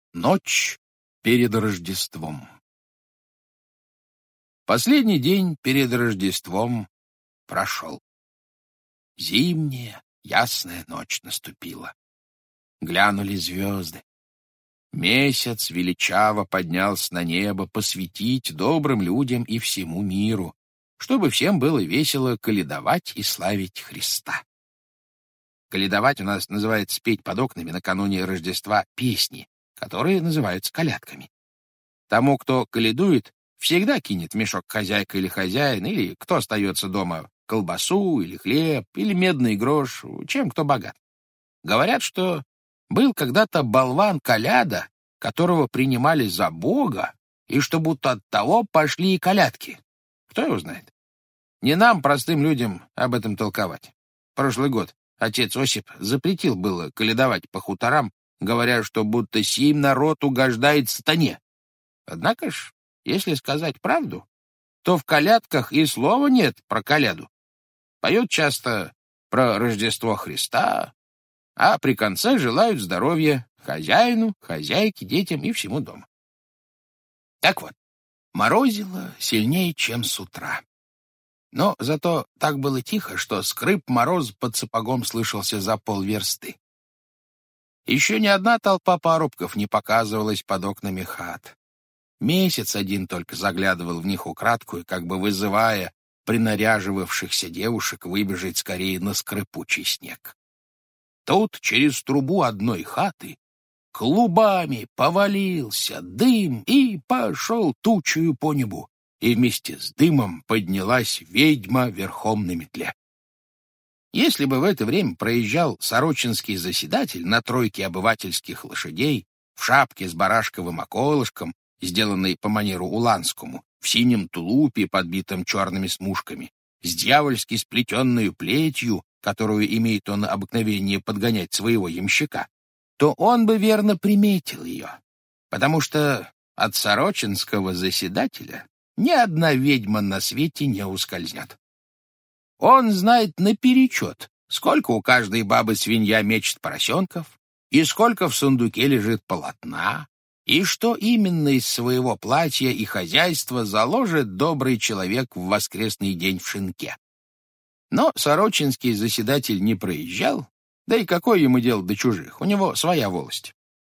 Ночь перед Рождеством. Последний день перед Рождеством прошел. Зимняя, ясная ночь наступила. Глянули звезды. Месяц величаво поднялся на небо посветить добрым людям и всему миру, чтобы всем было весело колядовать и славить Христа. Колядовать у нас называется петь под окнами накануне Рождества песни, которые называются колядками. Тому, кто колядует, всегда кинет в мешок хозяйка или хозяин, или кто остается дома, колбасу или хлеб, или медный грош, чем кто богат. Говорят, что был когда-то болван Коляда, которого принимали за Бога, и что будто от того пошли и колядки. Кто его знает? Не нам, простым людям, об этом толковать. Прошлый год отец Осип запретил было колядовать по хуторам, говоря, что будто сим народ угождает сатане. Однако ж, если сказать правду, то в колядках и слова нет про коляду. Поют часто про Рождество Христа, а при конце желают здоровья хозяину, хозяйке, детям и всему дому. Так вот, морозило сильнее, чем с утра. Но зато так было тихо, что скрип мороза под сапогом слышался за полверсты. Еще ни одна толпа парубков не показывалась под окнами хат. Месяц один только заглядывал в них украдкую, как бы вызывая принаряживавшихся девушек выбежать скорее на скрипучий снег. Тут через трубу одной хаты клубами повалился дым и пошел тучею по небу, и вместе с дымом поднялась ведьма верхом на метле. Если бы в это время проезжал сорочинский заседатель на тройке обывательских лошадей в шапке с барашковым околышком, сделанной по манеру уланскому, в синем тулупе, подбитом черными смушками, с дьявольски сплетенную плетью, которую имеет он обыкновение подгонять своего ямщика, то он бы верно приметил ее, потому что от сорочинского заседателя ни одна ведьма на свете не ускользнет. Он знает наперечет, сколько у каждой бабы-свинья мечет поросенков, и сколько в сундуке лежит полотна, и что именно из своего платья и хозяйства заложит добрый человек в воскресный день в шинке. Но сорочинский заседатель не проезжал, да и какое ему дело до чужих, у него своя волость.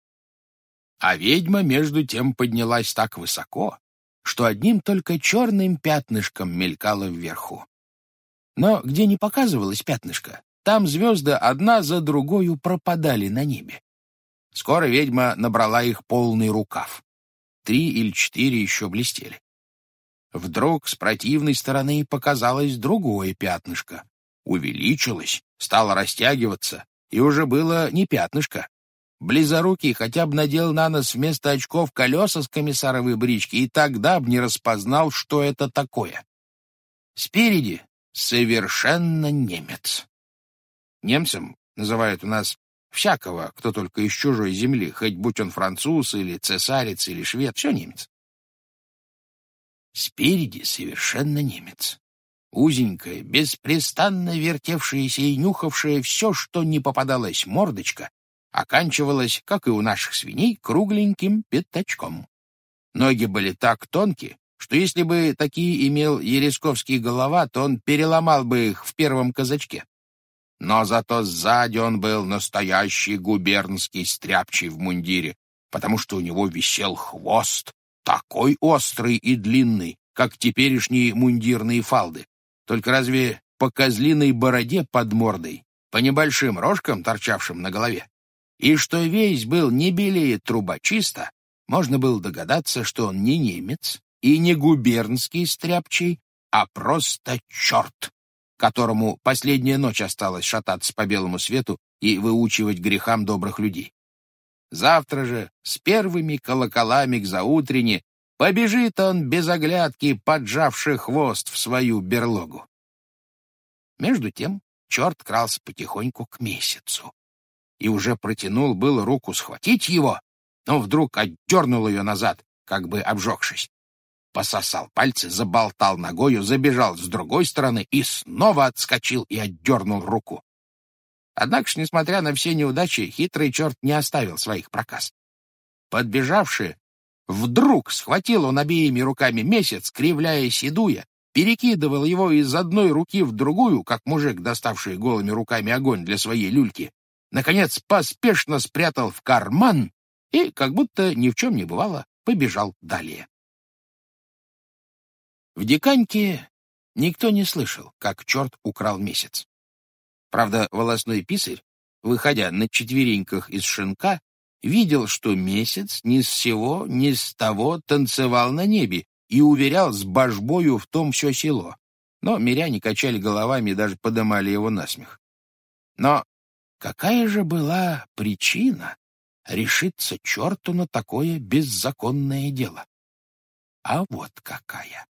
А ведьма между тем поднялась так высоко, что одним только черным пятнышком мелькала вверху. Но где не показывалось пятнышко, там звезды одна за другою пропадали на небе. Скоро ведьма набрала их полный рукав. 3 или 4 еще блестели. Вдруг с противной стороны показалось другое пятнышко. Увеличилось, стало растягиваться, и уже было не пятнышко. Близорукий хотя бы надел на нос вместо очков колеса с комиссаровой брички, и тогда б не распознал, что это такое. Спереди совершенно немец. Немцем называют у нас всякого, кто только из чужой земли, хоть будь он француз или цесарец или швед, все немец. Спереди совершенно немец. Узенькая, беспрестанно вертевшаяся и нюхавшая все, что не попадалось мордочка, оканчивалась, как и у наших свиней, кругленьким пятачком. Ноги были так тонкие, что если бы такие имел Еresковский голова, то он переломал бы их в первом казачке. Но зато сзади он был настоящий губернский стряпчий в мундире, потому что у него висел хвост, такой острый и длинный, как теперешние мундирные фалды. Только разве по козлиной бороде под мордой, по небольшим рожкам, торчавшим на голове, и что весь был не белее трубочиста, можно было догадаться, что он не немец и не губернский стряпчий, а просто черт, которому последняя ночь осталась шататься по белому свету и выучивать грехам добрых людей. Завтра же с первыми колоколами к заутрене побежит он без оглядки, поджавший хвост в свою берлогу. Между тем черт крался потихоньку к месяцу и уже протянул было руку схватить его, но вдруг отдернул ее назад, как бы обжегшись. Пососал пальцы, заболтал ногою, забежал с другой стороны и снова отскочил и отдернул руку. Однако ж, несмотря на все неудачи, хитрый черт не оставил своих проказ. Подбежавши, вдруг схватил он обеими руками месяц, кривляясь и дуя, перекидывал его из одной руки в другую, как мужик, доставший голыми руками огонь для своей люльки, наконец поспешно спрятал в карман и, как будто ни в чем не бывало, побежал далее. В Диканьке никто не слышал, как черт украл месяц. Правда, волосной писарь, выходя на четвереньках из шинка, видел, что месяц ни с сего, ни с того танцевал на небе и уверял с божбою в том все село. Но миряне качали головами и даже подымали его на смех. Но какая же была причина решиться черту на такое беззаконное дело? А вот какая.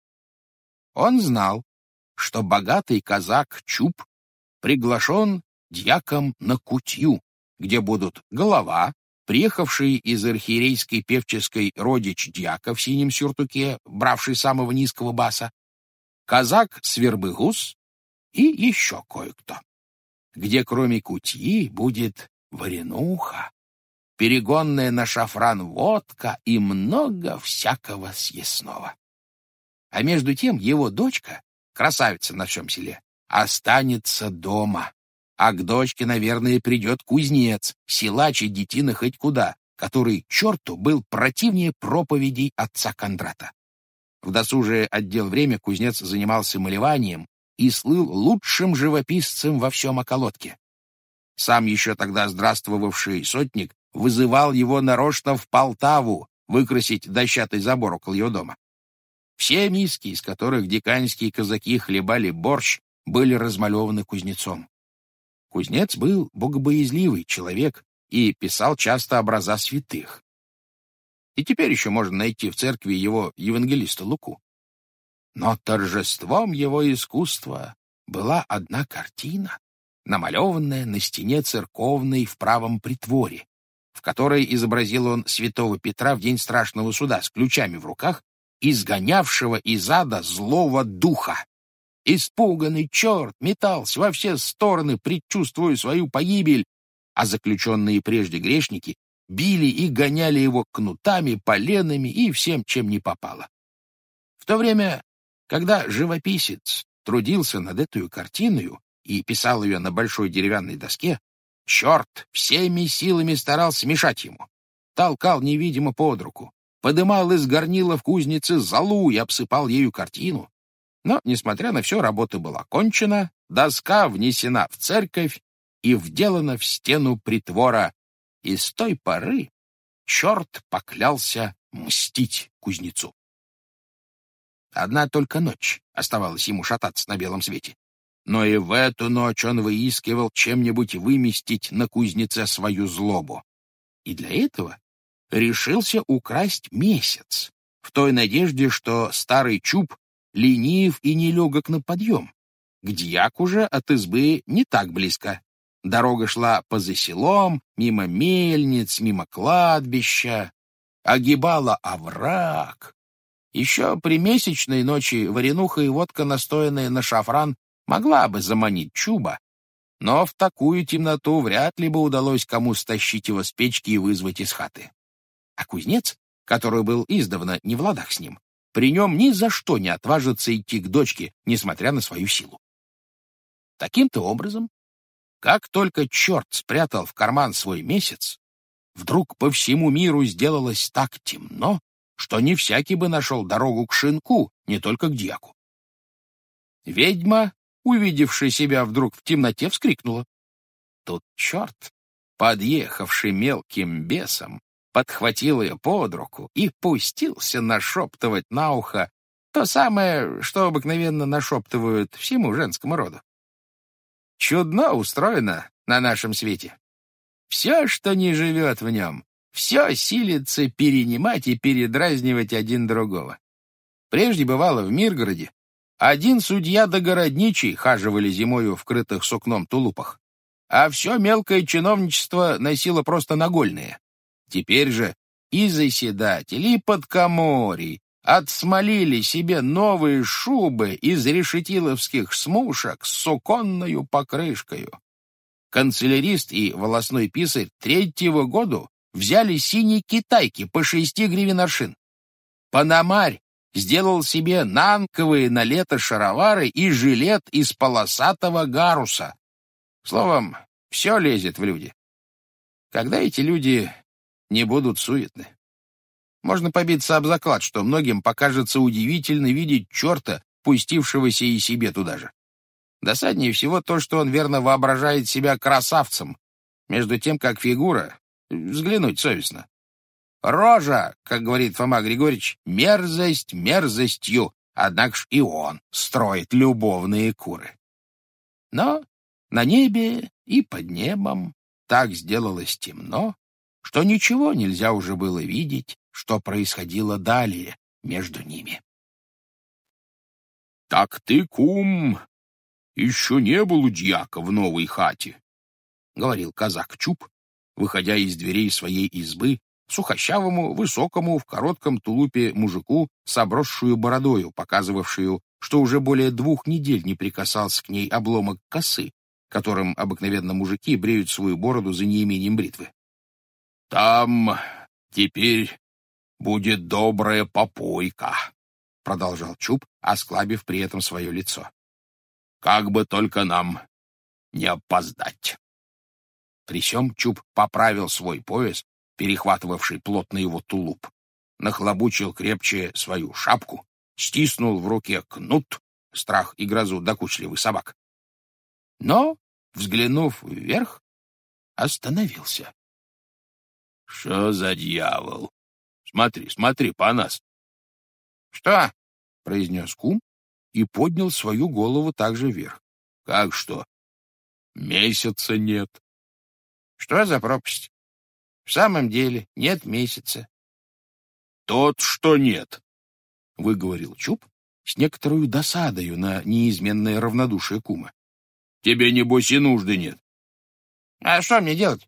Он знал, что богатый казак Чуб приглашен дьяком на кутью, где будут голова, приехавший из архиерейской певческой родич дьяка в синем сюртуке, бравший самого низкого баса, казак Свербыгус и еще кое-кто, где кроме кутьи будет варенуха, перегонная на шафран водка и много всякого съестного. А между тем его дочка, красавица на всем селе, останется дома. А к дочке, наверное, придет кузнец, силач и детина хоть куда, который черту был противнее проповедей отца Кондрата. В досужее отдел время кузнец занимался малеванием и слыл лучшим живописцем во всем околотке. Сам еще тогда здравствовавший сотник вызывал его нарочно в Полтаву выкрасить дощатый забор около его дома. Все миски, из которых диканьские казаки хлебали борщ, были размалеваны кузнецом. Кузнец был богобоязливый человек и писал часто образа святых. И теперь еще можно найти в церкви его евангелиста Луку. Но торжеством его искусства была одна картина, намалеванная на стене церковной в правом притворе, в которой изобразил он святого Петра в день страшного суда с ключами в руках, изгонявшего из ада злого духа. Испуганный черт метался во все стороны, предчувствуя свою погибель, а заключенные прежде грешники били и гоняли его кнутами, поленами и всем, чем не попало. В то время, когда живописец трудился над этой картиною и писал ее на большой деревянной доске, черт всеми силами старался мешать ему, толкал невидимо под руку, подымал из горнила в кузнице золу и обсыпал ею картину. Но, несмотря на все, работа была кончена, доска внесена в церковь и вделана в стену притвора, и с той поры черт поклялся мстить кузнецу. Одна только ночь оставалась ему шататься на белом свете, но и в эту ночь он выискивал чем-нибудь выместить на кузнеце свою злобу. И для этого решился украсть месяц, в той надежде, что старый Чуб ленив и нелегок на подъем. К дьяку же от избы не так близко. Дорога шла поза селом, мимо мельниц, мимо кладбища, огибала овраг. Еще при месячной ночи варенуха и водка, настоянная на шафран, могла бы заманить Чуба, но в такую темноту вряд ли бы удалось кому стащить его с печки и вызвать из хаты. А кузнец, который был издавна не в ладах с ним, при нем ни за что не отважится идти к дочке, несмотря на свою силу. Таким-то образом, как только черт спрятал в карман свой месяц, вдруг по всему миру сделалось так темно, что не всякий бы нашел дорогу к шинку, не только к дьяку. Ведьма, увидевшая себя вдруг в темноте, вскрикнула. Тут черт, подъехавший мелким бесом, подхватил ее под руку и пустился нашептывать на ухо то самое, что обыкновенно нашептывают всему женскому роду. Чудно устроено на нашем свете. Все, что не живет в нем, все силится перенимать и передразнивать один другого. Прежде бывало в Миргороде, один судья да городничий хаживали зимою в крытых сукном тулупах, а все мелкое чиновничество носило просто нагольные. Теперь же и заседатели, и подкоморий отсмолили себе новые шубы из решетиловских смушек с суконною покрышкою. Канцелярист и волосной писарь третьего году в взяли синие китайки по 6 гривен аршин. Пономарь сделал себе нанковые на лето шаровары и жилет из полосатого гаруса. Словом, все лезет в люди. Когда эти люди не будут суетны? Можно побиться об заклад, что многим покажется удивительно видеть черта, пустившегося и себе туда же. Досаднее всего то, что он верно воображает себя красавцем, между тем, как фигура, взглянуть совестно. Рожа, как говорит Фома Григорьевич, мерзость мерзостью, однако ж и он строит любовные куры. Но на небе и под небом так сделалось темно, что ничего нельзя уже было видеть, что происходило далее между ними. — Так ты, кум, еще не был у дьяка в новой хате, — говорил казак Чуб, выходя из дверей своей избы, сухощавому, высокому, в коротком тулупе мужику с обросшую бородою, показывавшую, что уже более 2 недель не прикасался к ней обломок косы, которым обыкновенно мужики бреют свою бороду за неимением бритвы. — Там теперь будет добрая попойка, — продолжал Чуб, осклабив при этом свое лицо. — Как бы только нам не опоздать. При сём Чуб поправил свой пояс, перехватывавший плотно его тулуп, нахлобучил крепче свою шапку, стиснул в руке кнут, страх и грозу докучливых собак. Но, взглянув вверх, остановился. — Что за дьявол? Смотри, смотри, по нас. — Что? — произнес кум и поднял свою голову также вверх. — Как что? Месяца нет. — Что за пропасть? В самом деле нет месяца. — Тот, что нет, — выговорил Чуб с некоторой досадою на неизменное равнодушие кума. — Тебе, небось, и нужды нет. — А что мне делать?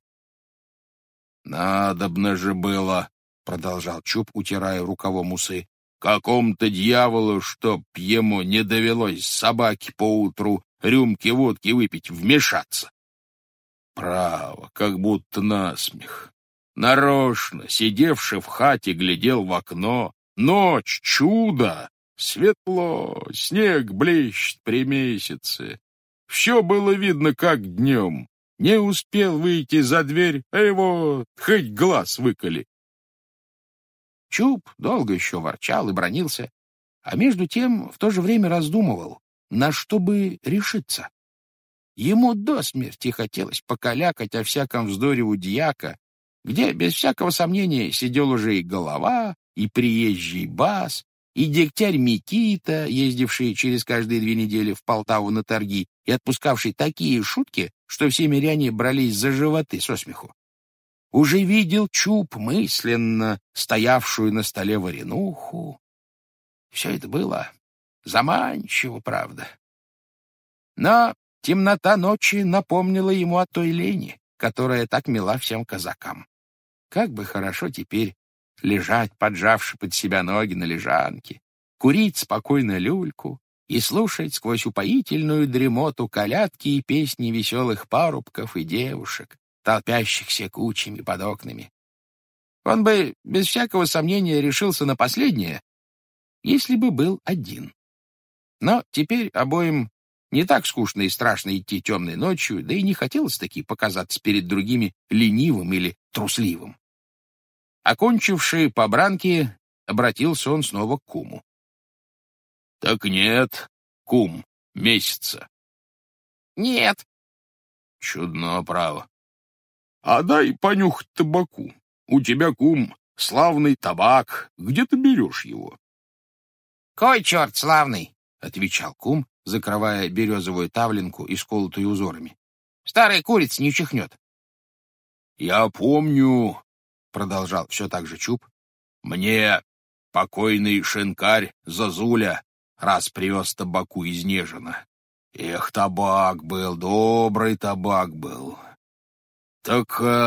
— Надобно же было, — продолжал Чуб, утирая рукавом усы, — какому-то дьяволу, чтоб ему не довелось собаке поутру рюмки водки выпить, вмешаться. Право, как будто насмех. Нарочно, сидевший в хате, глядел в окно. Ночь, чудо! Светло, снег блещет при месяце. Все было видно, как днем. Не успел выйти за дверь, а его хоть глаз выколи. Чуб долго еще ворчал и бранился, а между тем в то же время раздумывал, на что бы решиться. Ему до смерти хотелось покалякать о всяком вздоре у дьяка, где, без всякого сомнения, сидел уже и голова, и приезжий бас, и дегтярь Микита, ездивший через каждые 2 недели в Полтаву на торги и отпускавший такие шутки, что все миряне брались за животы со смеху. Уже видел Чуб мысленно стоявшую на столе варенуху. Все это было заманчиво, правда. Но темнота ночи напомнила ему о той лени, которая так мила всем казакам. Как бы хорошо теперь лежать, поджавши под себя ноги на лежанке, курить спокойно люльку и слушать сквозь упоительную дремоту колядки и песни веселых парубков и девушек, толпящихся кучами под окнами. Он бы без всякого сомнения решился на последнее, если бы был один. Но теперь обоим не так скучно и страшно идти темной ночью, да и не хотелось-таки показаться перед другими ленивым или трусливым. Окончивший побранки, обратился он снова к куму. — Так нет, кум, месяца. — Нет. — Чудно, право. — А дай понюхать табаку. У тебя, кум, славный табак. Где ты берешь его? — Кой черт славный, — отвечал кум, закрывая березовую тавленку, исколотую узорами. — Старая курица не чихнет. — Я помню, — продолжал все так же Чуб, — мне покойный шинкарь Зазуля раз привез табаку из Нежина. Эх, табак был, добрый табак был. Так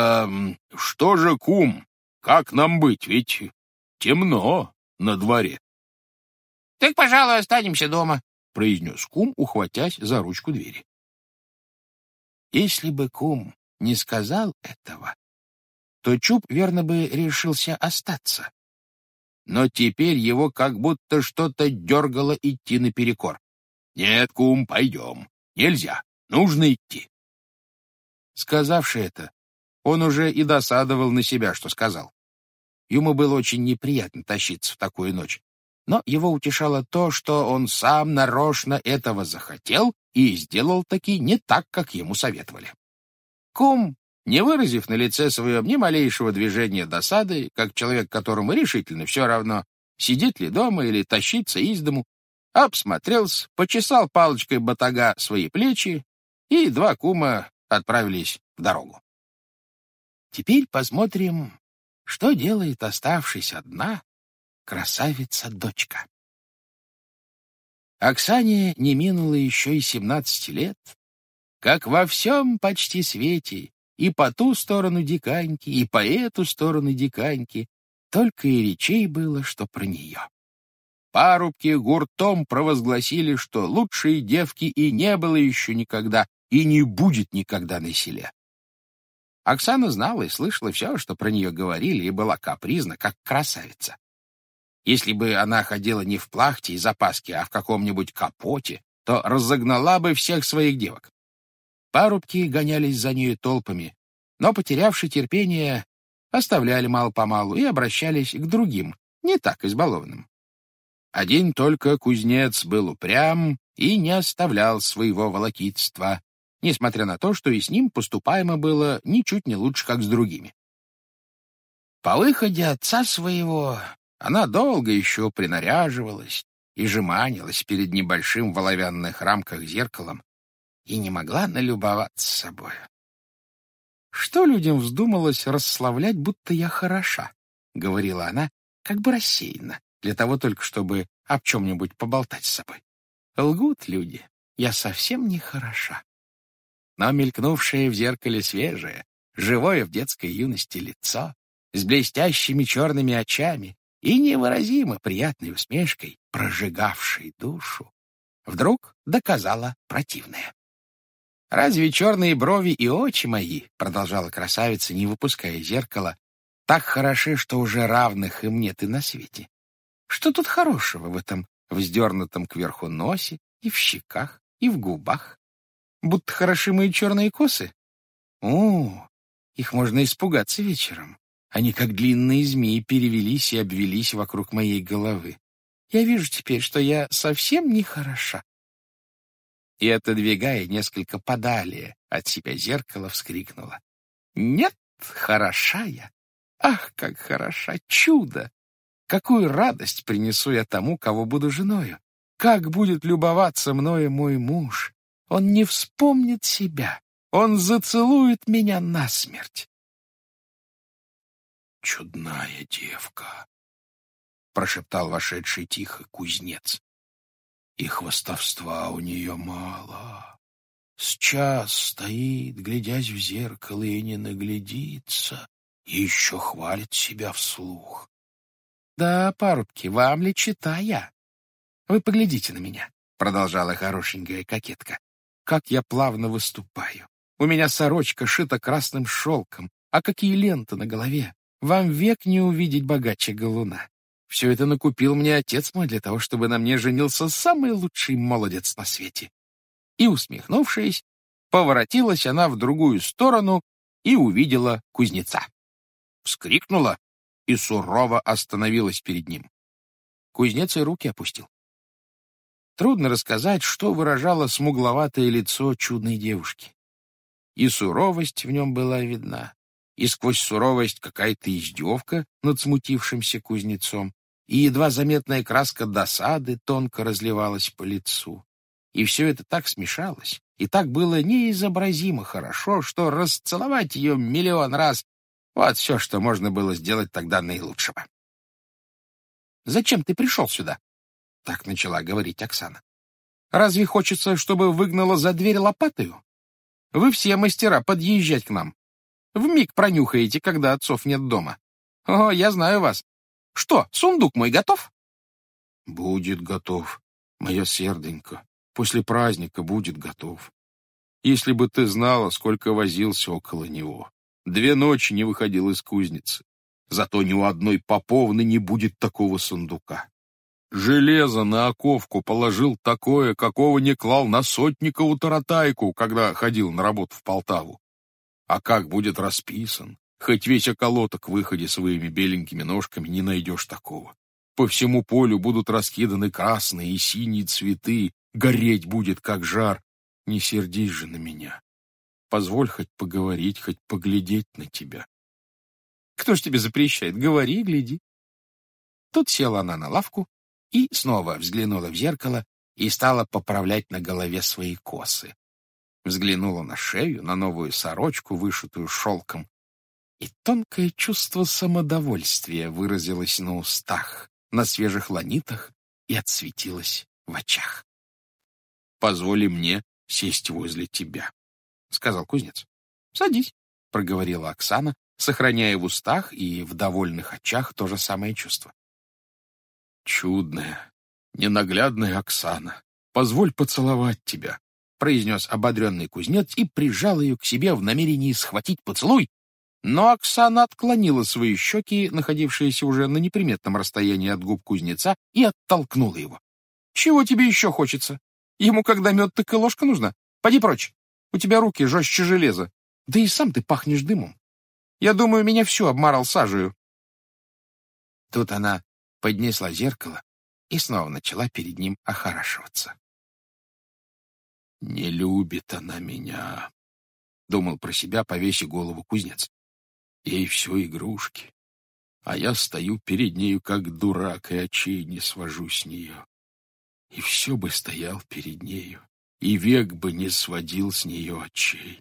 что же, кум, как нам быть, ведь темно на дворе. — Так, пожалуй, останемся дома, — произнес кум, ухватясь за ручку двери. Если бы кум не сказал этого, то Чуб, верно бы, решился остаться. Но теперь его как будто что-то дергало идти наперекор. «Нет, кум, пойдем. Нельзя. Нужно идти». Сказавши это, он уже и досадовал на себя, что сказал. Ему было очень неприятно тащиться в такую ночь. Но его утешало то, что он сам нарочно этого захотел и сделал таки не так, как ему советовали. Кум, не выразив на лице своем ни малейшего движения досады, как человек, которому решительно все равно, сидеть ли дома или тащиться из дому, обсмотрелся, почесал палочкой батага свои плечи, и два кума отправились в дорогу. Теперь посмотрим, что делает оставшись одна красавица-дочка. Оксане не минуло еще и 17 лет, как во всем почти свете, и по ту сторону диканьки, и по эту сторону диканьки, только и речей было, что про нее. Парубки гуртом провозгласили, что лучшей девки и не было еще никогда, и не будет никогда на селе. Оксана знала и слышала все, что про нее говорили, и была капризна, как красавица. Если бы она ходила не в плахте и запаске, а в каком-нибудь капоте, то разогнала бы всех своих девок. Парубки гонялись за нею толпами, но, потерявши терпение, оставляли мало-помалу и обращались к другим, не так избалованным. Один только кузнец был упрям и не оставлял своего волокитства, несмотря на то, что и с ним поступаемо было ничуть не лучше, как с другими. По выходе отца своего она долго еще принаряживалась и жеманилась перед небольшим в оловянных рамках зеркалом и не могла налюбоваться собой. «Что людям вздумалось расславлять, будто я хороша?» — говорила она, как бы рассеянно, для того только, чтобы об чем-нибудь поболтать с собой. «Лгут люди, я совсем не хороша». Но мелькнувшее в зеркале свежее, живое в детской юности лицо, с блестящими черными очами и невыразимо приятной усмешкой, прожигавшей душу, вдруг доказала противное. «Разве черные брови и очи мои, — продолжала красавица, не выпуская зеркала, — так хороши, что уже равных им нет и на свете? Что тут хорошего в этом вздернутом кверху носе, и в щеках, и в губах? Будто хороши мои черные косы? Их можно испугаться вечером. Они, как длинные змеи, перевелись и обвелись вокруг моей головы. Я вижу теперь, что я совсем не хороша». И, отодвигая несколько подалее от себя зеркало, вскрикнула: «Нет, хороша я! Ах, как хороша! Чудо! Какую радость принесу я тому, кого буду женою! Как будет любоваться мною мой муж! Он не вспомнит себя! Он зацелует меня насмерть!» «Чудная девка!» — прошептал вошедший тихо кузнец. «И хвастовства у нее мало. Сейчас стоит, глядясь в зеркало, и не наглядится, и еще хвалит себя вслух». «Да, парубки, вам ли читая? Вы поглядите на меня», — продолжала хорошенькая кокетка. «Как я плавно выступаю. У меня сорочка шита красным шелком, а какие ленты на голове. Вам век не увидеть богаче галуна. Все это накупил мне отец мой для того, чтобы на мне женился самый лучший молодец на свете». И, усмехнувшись, поворотилась она в другую сторону и увидела кузнеца. Вскрикнула и сурово остановилась перед ним. Кузнец и руки опустил. Трудно рассказать, что выражало смугловатое лицо чудной девушки. И суровость в нем была видна, и сквозь суровость какая-то издевка над смутившимся кузнецом, и едва заметная краска досады тонко разливалась по лицу. И все это так смешалось, и так было неизобразимо хорошо, что расцеловать ее миллион раз — вот все, что можно было сделать тогда наилучшего. «Зачем ты пришел сюда?» — так начала говорить Оксана. «Разве хочется, чтобы выгнала за дверь лопатою? Вы все мастера подъезжать к нам. Вмиг пронюхаете, когда отцов нет дома. О, я знаю вас. Что, сундук мой готов?» «Будет готов, моя серденька. После праздника будет готов. Если бы ты знала, сколько возился около него. 2 ночи не выходил из кузницы. Зато ни у одной поповны не будет такого сундука. Железо на оковку положил такое, какого не клал на Сотникову таратайку, когда ходил на работу в Полтаву. А как будет расписан, хоть весь околоток в выходе своими беленькими ножками не найдешь такого. По всему полю будут раскиданы красные и синие цветы, гореть будет, как жар. Не сердись же на меня. Позволь хоть поговорить, хоть поглядеть на тебя. Кто ж тебе запрещает? Говори, гляди. Тут села она на лавку и снова взглянула в зеркало и стала поправлять на голове свои косы. Взглянула на шею, на новую сорочку, вышитую шелком, и тонкое чувство самодовольствия выразилось на устах, на свежих ланитах и отсветилось в очах. «Позволи мне сесть возле тебя», — сказал кузнец. «Садись», — проговорила Оксана, сохраняя в устах и в довольных очах то же самое чувство. «Чудная, ненаглядная Оксана, позволь поцеловать тебя», — произнес ободренный кузнец и прижал ее к себе в намерении схватить поцелуй, но Оксана отклонила свои щеки, находившиеся уже на неприметном расстоянии от губ кузнеца, и оттолкнула его. «Чего тебе еще хочется? Ему когда мед, так и ложка нужна. Поди прочь, у тебя руки жестче железа, да и сам ты пахнешь дымом. Я думаю, меня всю обмарал сажею». Тут она поднесла зеркало и снова начала перед ним охорашиваться. «Не любит она меня», — думал про себя, повесив голову кузнец. «Ей все игрушки, а я стою перед нею как дурак и очей не свожу с нее. И все бы стоял перед нею, и век бы не сводил с нее очей.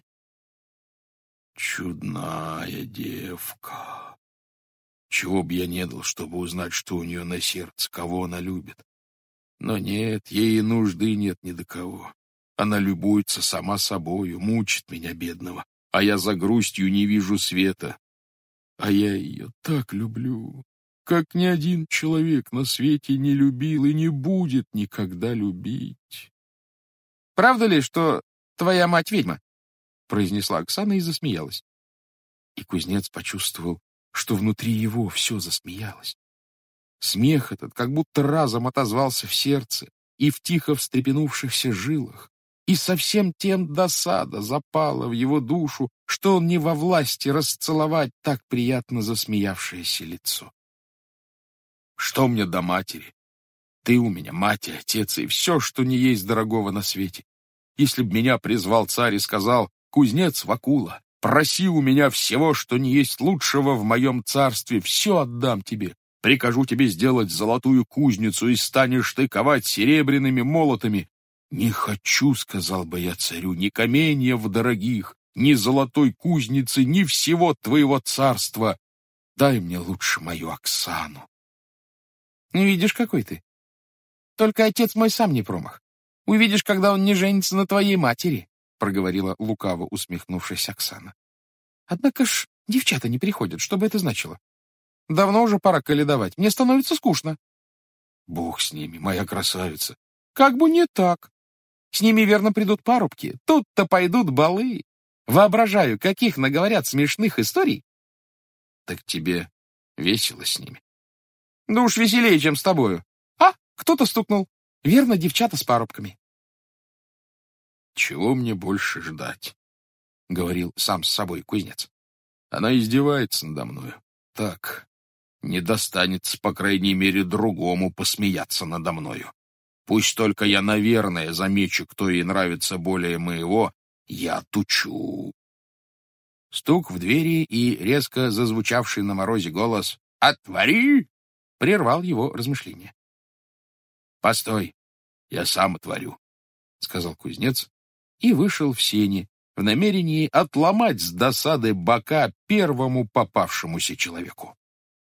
Чудная девка. Чего б я не дал, чтобы узнать, что у нее на сердце, кого она любит. Но нет, ей и нужды нет ни до кого. Она любуется сама собою, мучит меня, бедного, а я за грустью не вижу света. А я ее так люблю, как ни один человек на свете не любил и не будет никогда любить». «Правда ли, что твоя мать ведьма?» — произнесла Оксана и засмеялась. И кузнец почувствовал, что внутри его все засмеялось. Смех этот как будто разом отозвался в сердце и в тихо встрепенувшихся жилах, и совсем тем досада запала в его душу, что он не во власти расцеловать так приятно засмеявшееся лицо. «Что мне до матери? Ты у меня мать и отец, и все, что не есть дорогого на свете. Если б меня призвал царь и сказал: кузнец Вакула, проси у меня всего, что не есть лучшего в моем царстве, все отдам тебе. Прикажу тебе сделать золотую кузницу, и станешь ты ковать серебряными молотами. Не хочу, сказал бы я царю, ни каменьев дорогих, ни золотой кузницы, ни всего твоего царства. Дай мне лучше мою Оксану». «Не видишь, какой ты? Только отец мой сам не промах. Увидишь, когда он не женится на твоей матери», — проговорила лукаво усмехнувшись Оксана. «Однако ж девчата не приходят, что бы это значило? Давно уже пора коледовать, мне становится скучно». «Бог с ними, моя красавица». «Как бы не так. С ними, верно, придут парубки, тут-то пойдут балы. Воображаю, каких наговорят смешных историй». «Так тебе весело с ними?» «Да уж веселее, чем с тобою. А, кто-то стукнул. Верно, девчата с парубками». «Чего мне больше ждать?» — говорил сам с собой кузнец. «Она издевается надо мною. Так, не достанется, по крайней мере, другому посмеяться надо мною. Пусть только я, наверное, замечу, кто ей нравится более моего, я тучу». Стук в двери и резко зазвучавший на морозе голос «Отвори!» прервал его размышления. «Постой, я сам отворю», — сказал кузнец и вышел в сени в намерении отломать с досады бока первому попавшемуся человеку.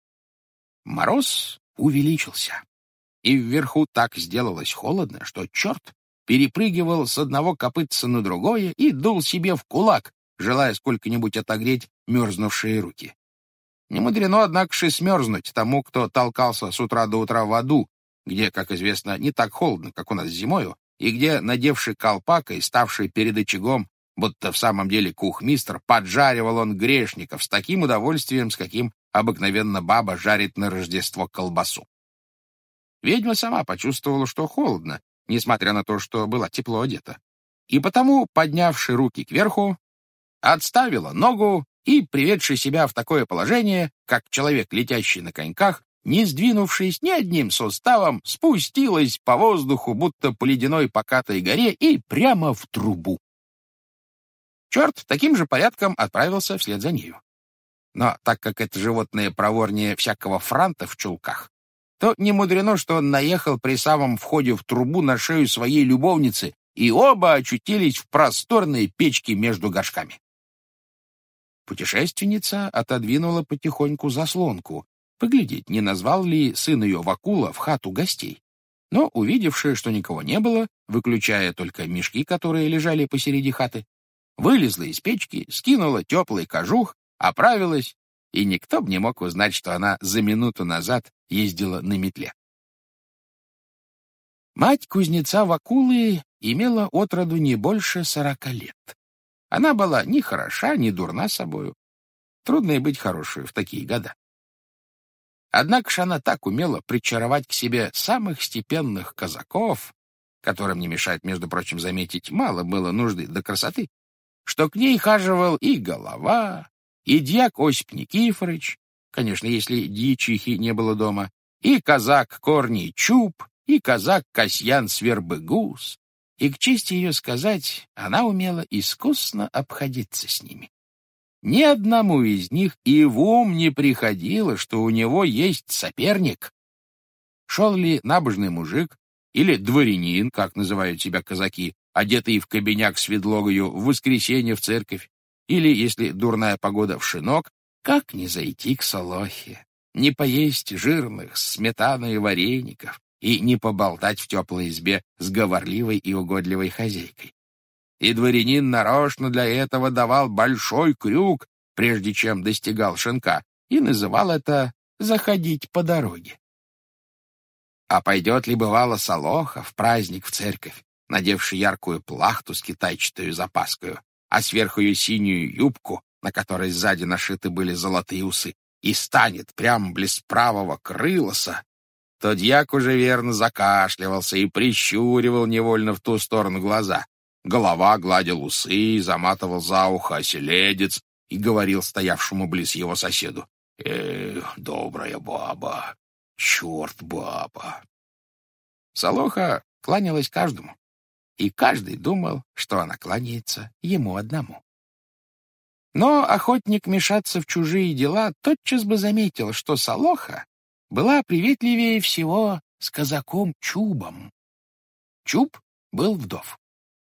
Мороз увеличился, и вверху так сделалось холодно, что черт перепрыгивал с одного копытца на другое и дул себе в кулак, желая сколько-нибудь отогреть мерзнувшие руки. Не мудрено, однако же, смерзнуть тому, кто толкался с утра до утра в аду, где, как известно, не так холодно, как у нас зимою, и где, надевший колпак и ставший перед очагом, будто в самом деле кухмистр поджаривал он грешников с таким удовольствием, с каким обыкновенно баба жарит на Рождество колбасу. Ведьма сама почувствовала, что холодно, несмотря на то, что была тепло одета. И потому, поднявши руки кверху, отставила ногу и, приведши себя в такое положение, как человек, летящий на коньках, не сдвинувшись ни одним суставом, спустилась по воздуху, будто по ледяной покатой горе, и прямо в трубу. Черт таким же порядком отправился вслед за нею. Но так как это животное проворнее всякого франта в чулках, то не мудрено, что он наехал при самом входе в трубу на шею своей любовницы, и оба очутились в просторной печке между горшками. Путешественница отодвинула потихоньку заслонку, поглядеть, не назвал ли сын ее Вакула в хату гостей. Но, увидевши, что никого не было, выключая только мешки, которые лежали посереди хаты, вылезла из печки, скинула теплый кожух, оправилась, и никто бы не мог узнать, что она за минуту назад ездила на метле. Мать кузнеца Вакулы имела отроду не больше 40 лет. Она была ни хороша, ни дурна собою. Трудно и быть хорошей в такие года. Однако ж она так умела причаровать к себе самых степенных казаков, которым, не мешает, между прочим, заметить, мало было нужды до красоты, что к ней хаживал и Голова, и дьяк Осип Никифорыч, конечно, если дьячихи не было дома, и казак Корний Чуб, и казак Касьян Свербыгус, и, к чести ее сказать, она умела искусно обходиться с ними. Ни одному из них и в ум не приходило, что у него есть соперник. Шел ли набожный мужик или дворянин, как называют себя казаки, одетый в кабеняк с ведлогою в воскресенье в церковь, или, если дурная погода, в шинок, как не зайти к Солохе, не поесть жирных сметаны и вареников и не поболтать в теплой избе с говорливой и угодливой хозяйкой. И дворянин нарочно для этого давал большой крюк, прежде чем достигал шинка, и называл это «заходить по дороге». А пойдет ли, бывало, Солоха в праздник в церковь, надевший яркую плахту с китайчатою запаскою, а сверху ее синюю юбку, на которой сзади нашиты были золотые усы, и станет прямо близ правого крылоса, то дьяк уже верно закашливался и прищуривал невольно в ту сторону глаза. Голова гладил усы, заматывал за ухо оселедец и говорил стоявшему близ его соседу: добрая баба, черт баба. Солоха кланялась каждому, и каждый думал, что она кланяется ему одному. Но охотник мешаться в чужие дела тотчас бы заметил, что Солоха была приветливее всего с казаком Чубом. Чуб был вдов.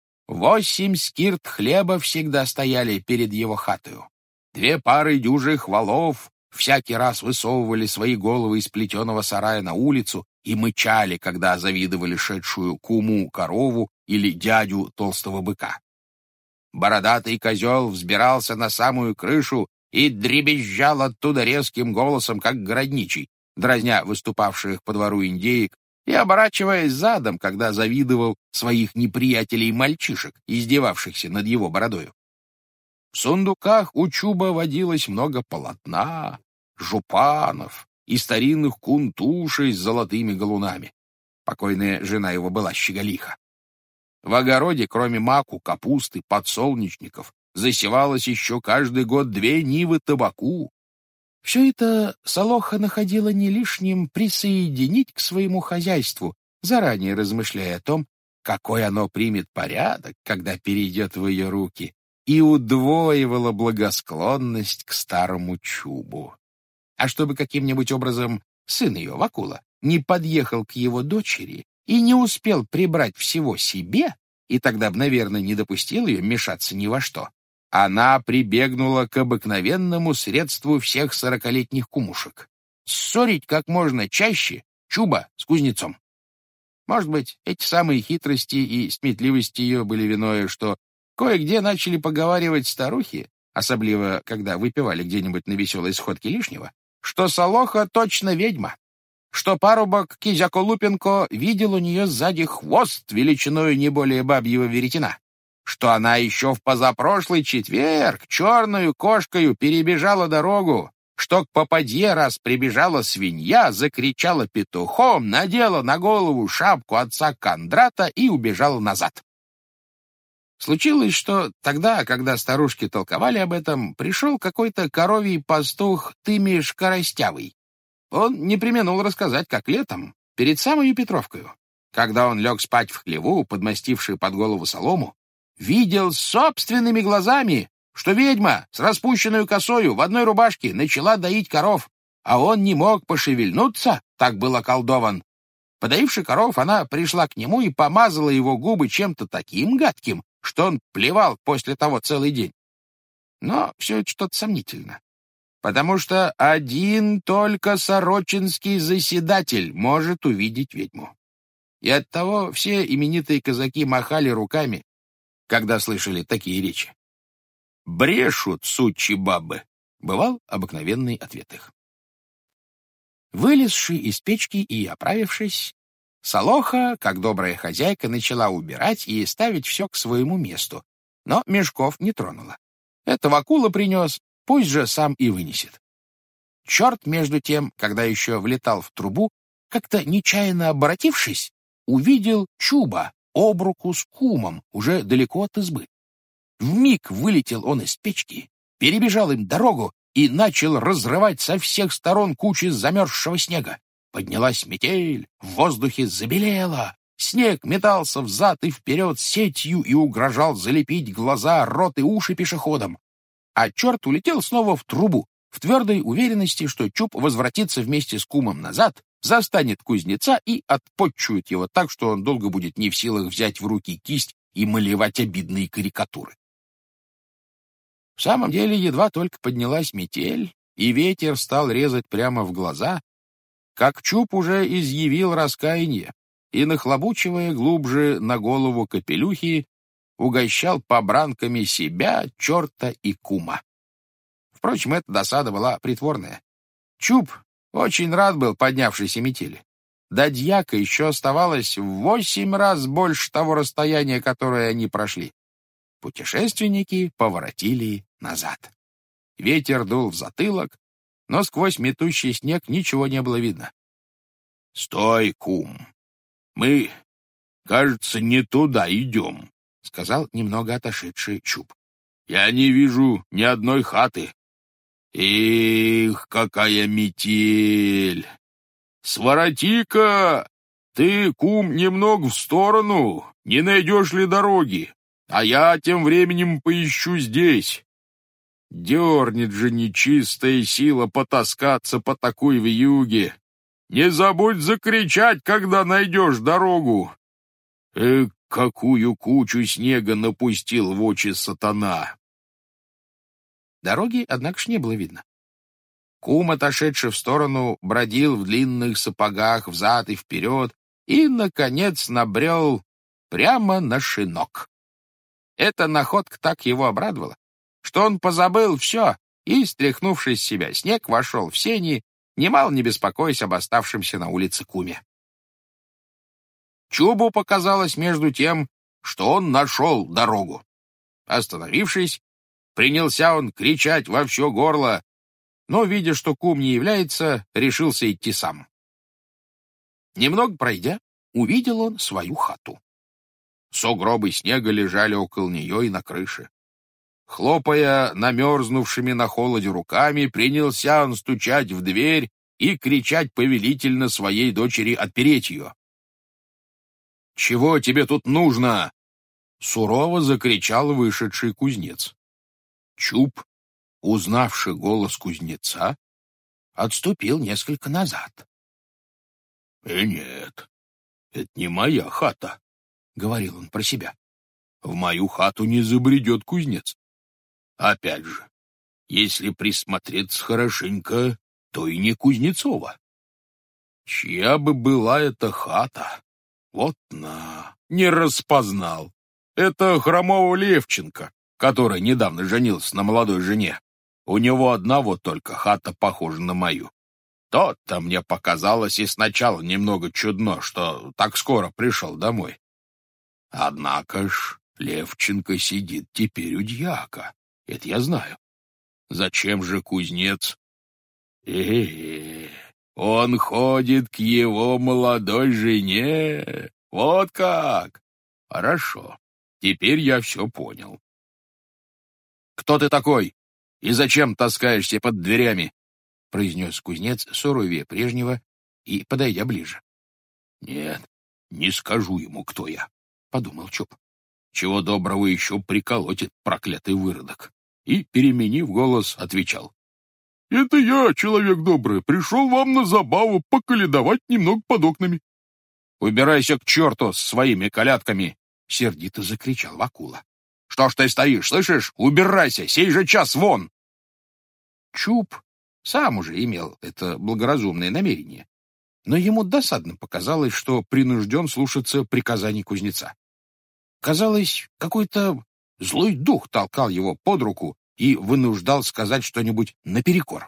8 скирт хлеба всегда стояли перед его хатою. 2 пары дюжих валов всякий раз высовывали свои головы из плетеного сарая на улицу и мычали, когда завидовали шедшую куму корову или дядю толстого быка. Бородатый козел взбирался на самую крышу и дребезжал оттуда резким голосом, как городничий, дразня выступавших по двору индеек и оборачиваясь задом, когда завидовал своих неприятелей-мальчишек, издевавшихся над его бородою. В сундуках у Чуба водилось много полотна, жупанов и старинных кунтушей с золотыми галунами. Покойная жена его была щеголиха. В огороде, кроме маку, капусты, подсолнечников, засевалось еще каждый год 2 нивы табаку. Все это Солоха находила не лишним присоединить к своему хозяйству, заранее размышляя о том, какой оно примет порядок, когда перейдет в ее руки, и удвоивала благосклонность к старому Чубу. А чтобы каким-нибудь образом сын ее, Вакула, не подъехал к его дочери и не успел прибрать всего себе, и тогда бы, наверное, не допустил ее мешаться ни во что, она прибегнула к обыкновенному средству всех 40-летних кумушек — ссорить как можно чаще Чуба с кузнецом. Может быть, эти самые хитрости и сметливости ее были виною, что кое-где начали поговаривать старухи, особливо когда выпивали где-нибудь на веселой сходке лишнего, что Солоха точно ведьма, что парубок Кизяко Лупенко видел у нее сзади хвост величиною не более бабьего веретена, что она еще в позапрошлый четверг черную кошкою перебежала дорогу, что к попадье раз прибежала свинья, закричала петухом, надела на голову шапку отца Кондрата и убежала назад. Случилось, что тогда, когда старушки толковали об этом, пришел какой-то коровий пастух Тымиш Коростявый. Он не преминул рассказать, как летом, перед самой Петровкою, когда он лег спать в хлеву, подмастивший под голову солому, видел собственными глазами, что ведьма с распущенной косою в одной рубашке начала доить коров, а он не мог пошевельнуться, так был околдован. Подоивши коров, она пришла к нему и помазала его губы чем-то таким гадким, что он плевал после того целый день. Но все это что-то сомнительно, потому что один только сорочинский заседатель может увидеть ведьму. И оттого все именитые казаки махали руками, когда слышали такие речи. «Брешут, сучьи бабы!» — бывал обыкновенный ответ их. Вылезши из печки и оправившись, Солоха, как добрая хозяйка, начала убирать и ставить все к своему месту, но мешков не тронула. Этого акула принес, пусть же сам и вынесет. Черт, между тем, когда еще влетал в трубу, как-то нечаянно оборотившись, увидел Чуба об руку с кумом, уже далеко от избы. Вмиг вылетел он из печки, перебежал им дорогу и начал разрывать со всех сторон кучи замерзшего снега. Поднялась метель, в воздухе забелело, снег метался взад и вперед сетью и угрожал залепить глаза, рот и уши пешеходам. А черт улетел снова в трубу, в твердой уверенности, что Чуб возвратится вместе с кумом назад, застанет кузнеца и отпотчует его так, что он долго будет не в силах взять в руки кисть и малевать обидные карикатуры. В самом деле, едва только поднялась метель, и ветер стал резать прямо в глаза, как Чуб уже изъявил раскаяние и, нахлобучивая глубже на голову капелюхи, угощал побранками себя, черта и кума. Впрочем, эта досада была притворная. Чуб очень рад был поднявшейся метели. До дьяка еще оставалось в 8 раз больше того расстояния, которое они прошли. Путешественники поворотили назад. Ветер дул в затылок, но сквозь метущий снег ничего не было видно. — Стой, кум! Мы, кажется, не туда идем, — сказал немного отошедший Чуб. — Я не вижу ни одной хаты. Эх, какая метель! Свороти-ка ты, кум, немного в сторону, не найдешь ли дороги, а я тем временем поищу здесь. Дернет же нечистая сила потаскаться по такой вьюге. Не забудь закричать, когда найдешь дорогу. Какую кучу снега напустил в очи сатана! Дороги, однако ж, не было видно. Кум, отошедший в сторону, бродил в длинных сапогах взад и вперед и, наконец, набрел прямо на шинок. Эта находка так его обрадовала, что он позабыл все и, стряхнувшись с себя снег, вошел в сени, немало не беспокоясь об оставшемся на улице куме. Чубу показалось между тем, что он нашел дорогу. Остановившись, принялся он кричать во все горло, но, видя, что кум не является, решился идти сам. Немного пройдя, увидел он свою хату. Сугробы снега лежали около нее и на крыше. Хлопая намерзнувшими на холоде руками, принялся он стучать в дверь и кричать повелительно своей дочери отпереть ее. «Чего тебе тут нужно?» — сурово закричал вышедший кузнец. Чуб, узнавший голос кузнеца, отступил несколько назад. Нет, это не моя хата», — говорил он про себя. «В мою хату не забредет кузнец. Опять же, если присмотреться хорошенько, то и не Кузнецова. Чья бы была эта хата? Вот не распознал. Это Хромого Левченко, который недавно женился на молодой жене. У него одна вот только хата похожа на мою. То-то мне показалось и сначала немного чудно, что так скоро пришел домой. Однако ж Левченко сидит теперь у дьяка. Это я знаю. Зачем же кузнец? Он ходит к его молодой жене. Вот как! Хорошо. Теперь я все понял. Кто ты такой? И зачем таскаешься под дверями? Произнес кузнец суровее прежнего и подойдя ближе. Нет, не скажу ему, кто я, подумал Чуб. Чего доброго еще приколотит проклятый выродок. И, переменив голос, отвечал. «Это я, человек добрый, пришел вам на забаву поколедовать немного под окнами». «Убирайся к черту с своими колядками!» — сердито закричал Вакула. «Что ж ты стоишь, слышишь? Убирайся, сей же час вон!» Чуб сам уже имел это благоразумное намерение, но ему досадно показалось, что принужден слушаться приказаний кузнеца. Казалось, какой-то злой дух толкал его под руку и вынуждал сказать что-нибудь наперекор.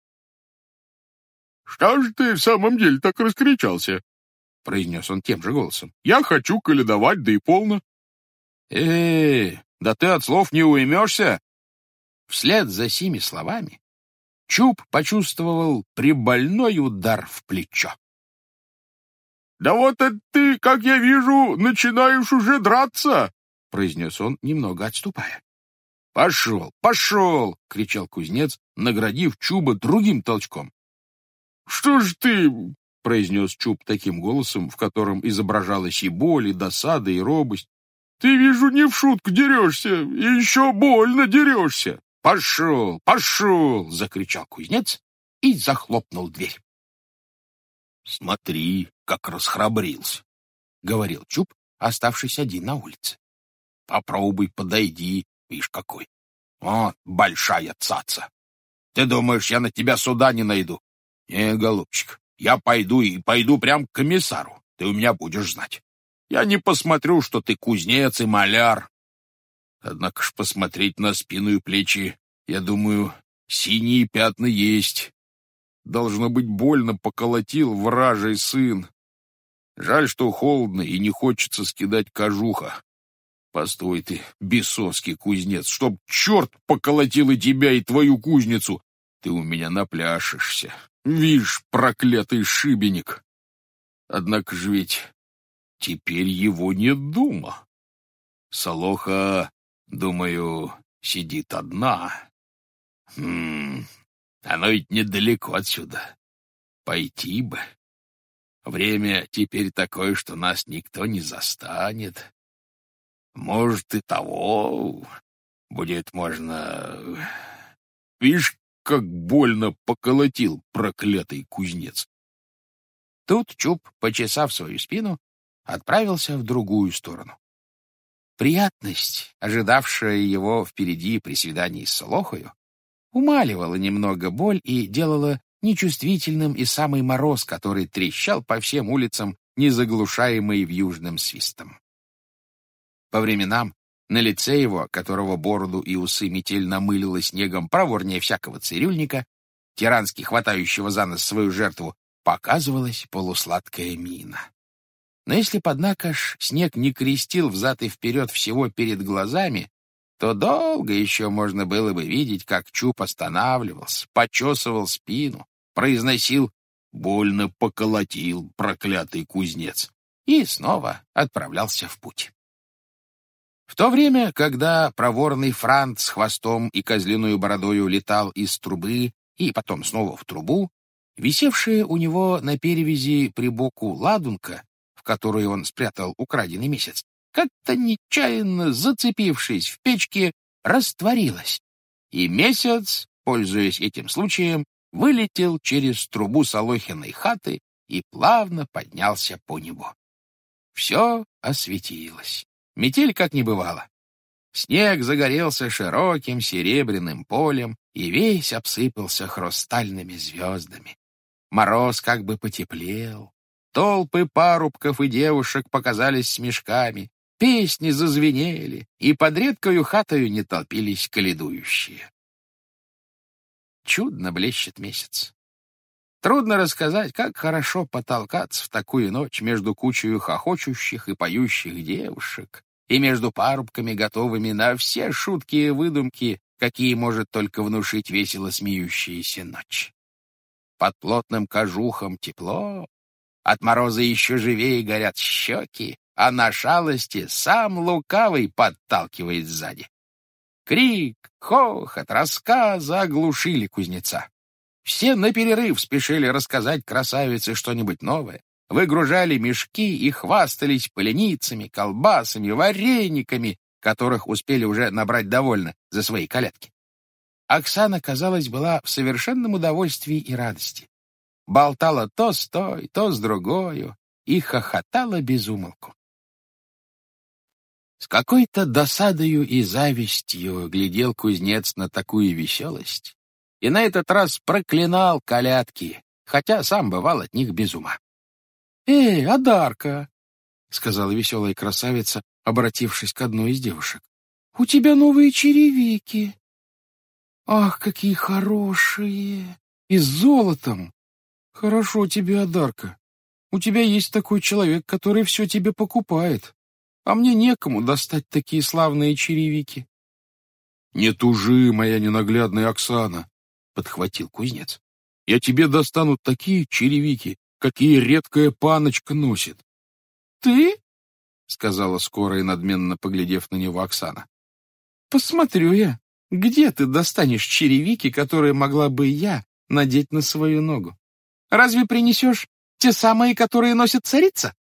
«Что же ты в самом деле так раскричался?» — произнес он тем же голосом. «Я хочу коледовать, да и полно». Да ты от слов не уймешься!» Вслед за сими словами Чуб почувствовал прибольной удар в плечо. «Да вот это ты, как я вижу, начинаешь уже драться!» — произнес он, немного отступая. «Пошел, пошел!» — кричал кузнец, наградив Чуба другим толчком. «Что ж ты?» — произнес Чуб таким голосом, в котором изображалась и боль, и досада, и робость. «Ты, вижу, не в шутку дерешься, и еще больно дерешься!» «Пошел, пошел!» — закричал кузнец и захлопнул дверь. «Смотри, как расхрабрился!» — говорил Чуб, оставшись один на улице. «Попробуй, подойди, видишь какой. Вот большая цаца! Ты думаешь, я на тебя суда не найду? Не, голубчик, я пойду и пойду прям к комиссару. Ты у меня будешь знать. Я не посмотрю, что ты кузнец и маляр. Однако ж посмотреть на спину и плечи, я думаю, синие пятна есть. Должно быть, больно поколотил вражий сын. Жаль, что холодно и не хочется скидать кожуха. Постой ты, бесовский кузнец, чтоб черт поколотил и тебя, и твою кузницу. Ты у меня напляшешься. Вишь, проклятый шибеник. Однако ж ведь теперь его нет дома. Солоха, думаю, сидит одна. Оно ведь недалеко отсюда. Пойти бы. Время теперь такое, что нас никто не застанет. Может, и того будет можно... Видишь, как больно поколотил проклятый кузнец. Тут Чуб, почесав свою спину, отправился в другую сторону. Приятность, ожидавшая его впереди при свидании с Солохою, умаливала немного боль и делала нечувствительным и самый мороз, который трещал по всем улицам, не заглушаемый вьюжным свистом. По временам на лице его, которого бороду и усы метель намылила снегом проворнее всякого цирюльника, тирански хватающего за нос свою жертву, показывалась полусладкая мина. Но если б, однако ж, снег не крестил взад и вперед всего перед глазами, то долго еще можно было бы видеть, как Чуб останавливался, почесывал спину, произносил «больно поколотил, проклятый кузнец» и снова отправлялся в путь. В то время, когда проворный Франт с хвостом и козлиную бородою летал из трубы и потом снова в трубу, висевшая у него на перевязи при боку ладунка, в которую он спрятал украденный месяц, как-то нечаянно зацепившись в печке, растворилась, и месяц, пользуясь этим случаем, вылетел через трубу Солохиной хаты и плавно поднялся по небу. Все осветилось. Метель как не бывало. Снег загорелся широким серебряным полем и весь обсыпался хрустальными звездами. Мороз как бы потеплел. Толпы парубков и девушек показались с мешками, песни зазвенели, и под редкою хатою не толпились коледующие. Чудно блещет месяц. Трудно рассказать, как хорошо потолкаться в такую ночь между кучей хохочущих и поющих девушек и между парубками, готовыми на все шутки и выдумки, какие может только внушить весело смеющаяся ночь. Под плотным кожухом тепло, от мороза еще живее горят щеки, а на шалости сам лукавый подталкивает сзади. Крик, хохот, рассказы оглушили кузнеца. Все наперерыв спешили рассказать красавице что-нибудь новое, выгружали мешки и хвастались поленицами, колбасами, варениками, которых успели уже набрать довольно за свои колядки. Оксана, казалось, была в совершенном удовольствии и радости. Болтала то с той, то с другою и хохотала без умолку. С какой-то досадою и завистью глядел кузнец на такую веселость и на этот раз проклинал колядки, хотя сам бывал от них без ума. Адарка!» — сказала веселая красавица, обратившись к одной из девушек. «У тебя новые черевики. Ах, какие хорошие! И с золотом! Хорошо тебе, Адарка. У тебя есть такой человек, который все тебе покупает, а мне некому достать такие славные черевики». «Не тужи, моя ненаглядная Оксана!» — подхватил кузнец. «Я тебе достану такие черевики, какие редкая паночка носит». «Ты?» — сказала скоро и надменно поглядев на него Оксана. «Посмотрю я, где ты достанешь черевики, которые могла бы я надеть на свою ногу? Разве принесешь те самые, которые носит царица?»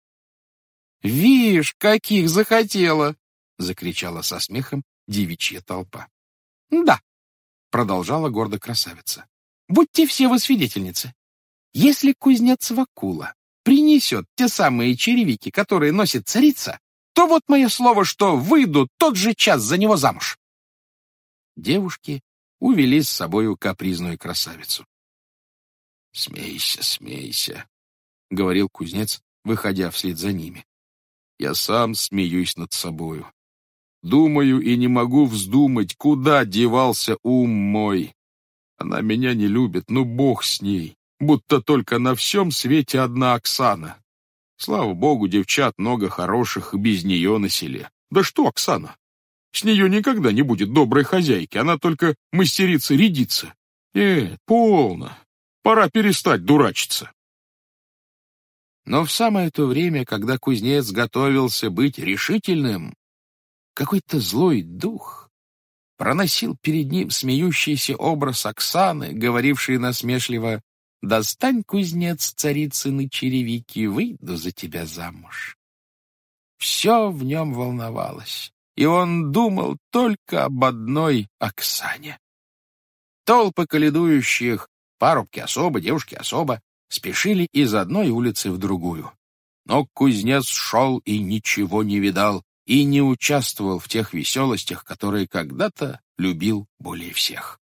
«Вишь, каких захотела!» — закричала со смехом девичья толпа. «Да», — продолжала гордо красавица, — «будьте все вы свидетельницы. Если кузнец Вакула принесет те самые черевики, которые носит царица, то вот мое слово, что выйду тот же час за него замуж». Девушки увели с собою капризную красавицу. «Смейся, смейся», — говорил кузнец, выходя вслед за ними. «Я сам смеюсь над собою. Думаю и не могу вздумать, куда девался ум мой. Она меня не любит, но бог с ней. Будто только на всем свете одна Оксана. Слава богу, девчат много хороших и без нее на селе. Да что Оксана? С нее никогда не будет доброй хозяйки, она только мастерица рядиться. Полно. Пора перестать дурачиться». Но в самое то время, когда кузнец готовился быть решительным, какой-то злой дух проносил перед ним смеющийся образ Оксаны, говорившей насмешливо: «Достань, кузнец, царицыны черевики, выйду за тебя замуж». Все в нем волновалось, и он думал только об одной Оксане. Толпы колядующих, парубки особо, девушки особо, спешили из одной улицы в другую. Но кузнец шел и ничего не видал, и не участвовал в тех веселостях, которые когда-то любил более всех.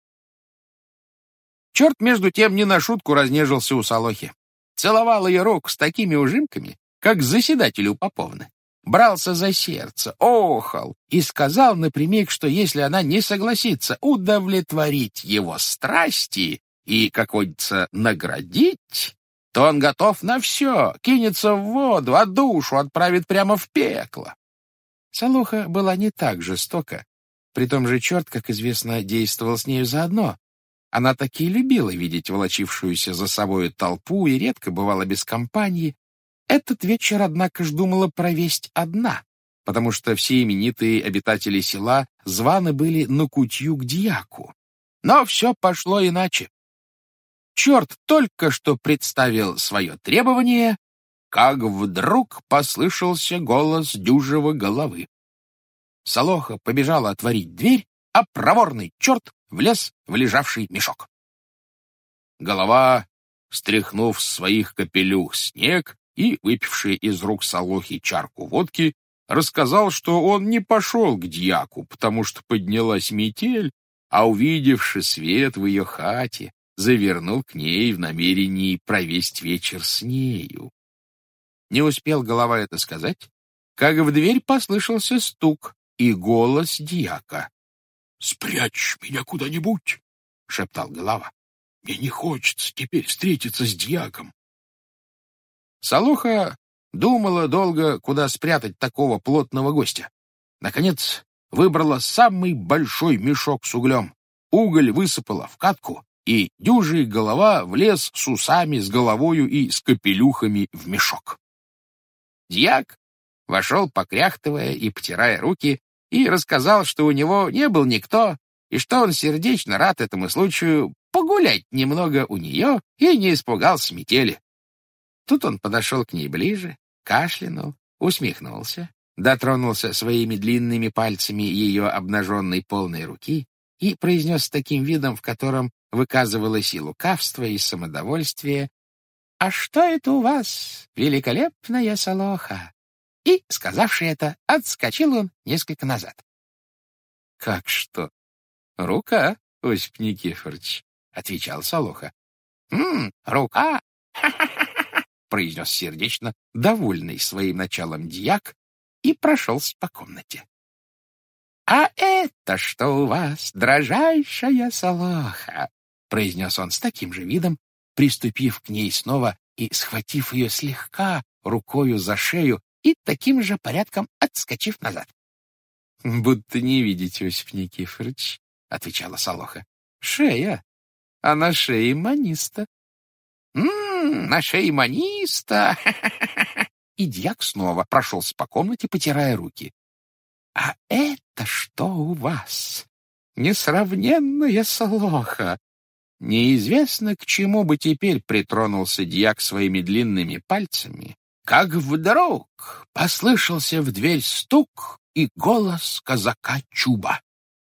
Черт, между тем, не на шутку разнежился у Солохи. Целовал ее руку с такими ужимками, как заседателю Поповны. Брался за сердце, охал и сказал напрямик, что если она не согласится удовлетворить его страсти и, как водится, наградить, то он готов на все, кинется в воду, а душу отправит прямо в пекло. Солоха была не так жестока. При том же черт, как известно, действовал с нею заодно. Она таки любила видеть волочившуюся за собою толпу и редко бывала без компании. Этот вечер, однако ж, думала провесть одна, потому что все именитые обитатели села званы были на кутью к дьяку. Но все пошло иначе. Черт только что представил свое требование, как вдруг послышался голос дюжего головы. Солоха побежала отворить дверь, а проворный черт влез в лежавший мешок. Голова, стряхнув с своих капелюх снег и выпивший из рук Солохи чарку водки, рассказал, что он не пошел к дьяку, потому что поднялась метель, а, увидевши свет в ее хате, завернул к ней в намерении провесть вечер с нею. Не успел голова это сказать, как в дверь послышался стук и голос дьяка. «Спрячь меня куда-нибудь», — шептал голова. «Мне не хочется теперь встретиться с дьяком». Солоха думала долго, куда спрятать такого плотного гостя. Наконец, выбрала самый большой мешок с углем. Уголь высыпала в катку, и дюжая голова влез с усами, с головою и с капелюхами в мешок. Дьяк вошел, покряхтывая и потирая руки, и рассказал, что у него не был никто, и что он сердечно рад этому случаю погулять немного у нее и не испугался метели. Тут он подошел к ней ближе, кашлянул, усмехнулся, дотронулся своими длинными пальцами ее обнаженной полной руки и произнес с таким видом, в котором выказывалось и лукавство, и самодовольствие: «А что это у вас, великолепная Солоха?» И, сказавши это, отскочил он несколько назад. «Как что? Рука, Осип Никифорович», — отвечал Солоха. Рука! Ха-ха-ха-ха!» — произнес сердечно, довольный своим началом дьяк, и прошелся по комнате. «А это что у вас, дрожайшая Солоха?» — произнес он с таким же видом, приступив к ней снова и схватив ее слегка рукою за шею и таким же порядком отскочив назад. «Будто не видите, Осип Никифорович», — отвечала Солоха. «Шея, а на шее маниста». На шее маниста! И дьяк снова прошелся по комнате, потирая руки. «А это что у вас, несравненная Солоха?» Неизвестно, к чему бы теперь притронулся дьяк своими длинными пальцами, как вдруг послышался в дверь стук и голос казака Чуба.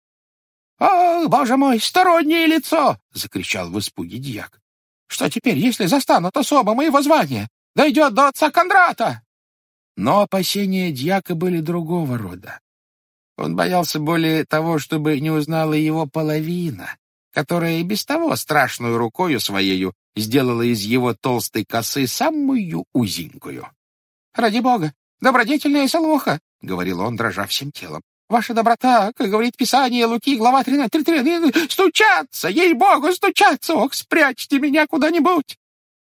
«О, боже мой, стороннее лицо!» — закричал в испуге дьяк. «Что теперь, если застанут особо моего звания? Дойдет до отца Кондрата!» Но опасения дьяка были другого рода. Он боялся более того, чтобы не узнала его половина, которая и без того страшную рукою своею сделала из его толстой косы самую узенькую. «Ради бога, добродетельная Солоха!» — говорил он, дрожа всем телом. «Ваша доброта, как говорит Писание, Луки, глава 13, стучаться, ей-богу, стучаться! Ох, спрячьте меня куда-нибудь!»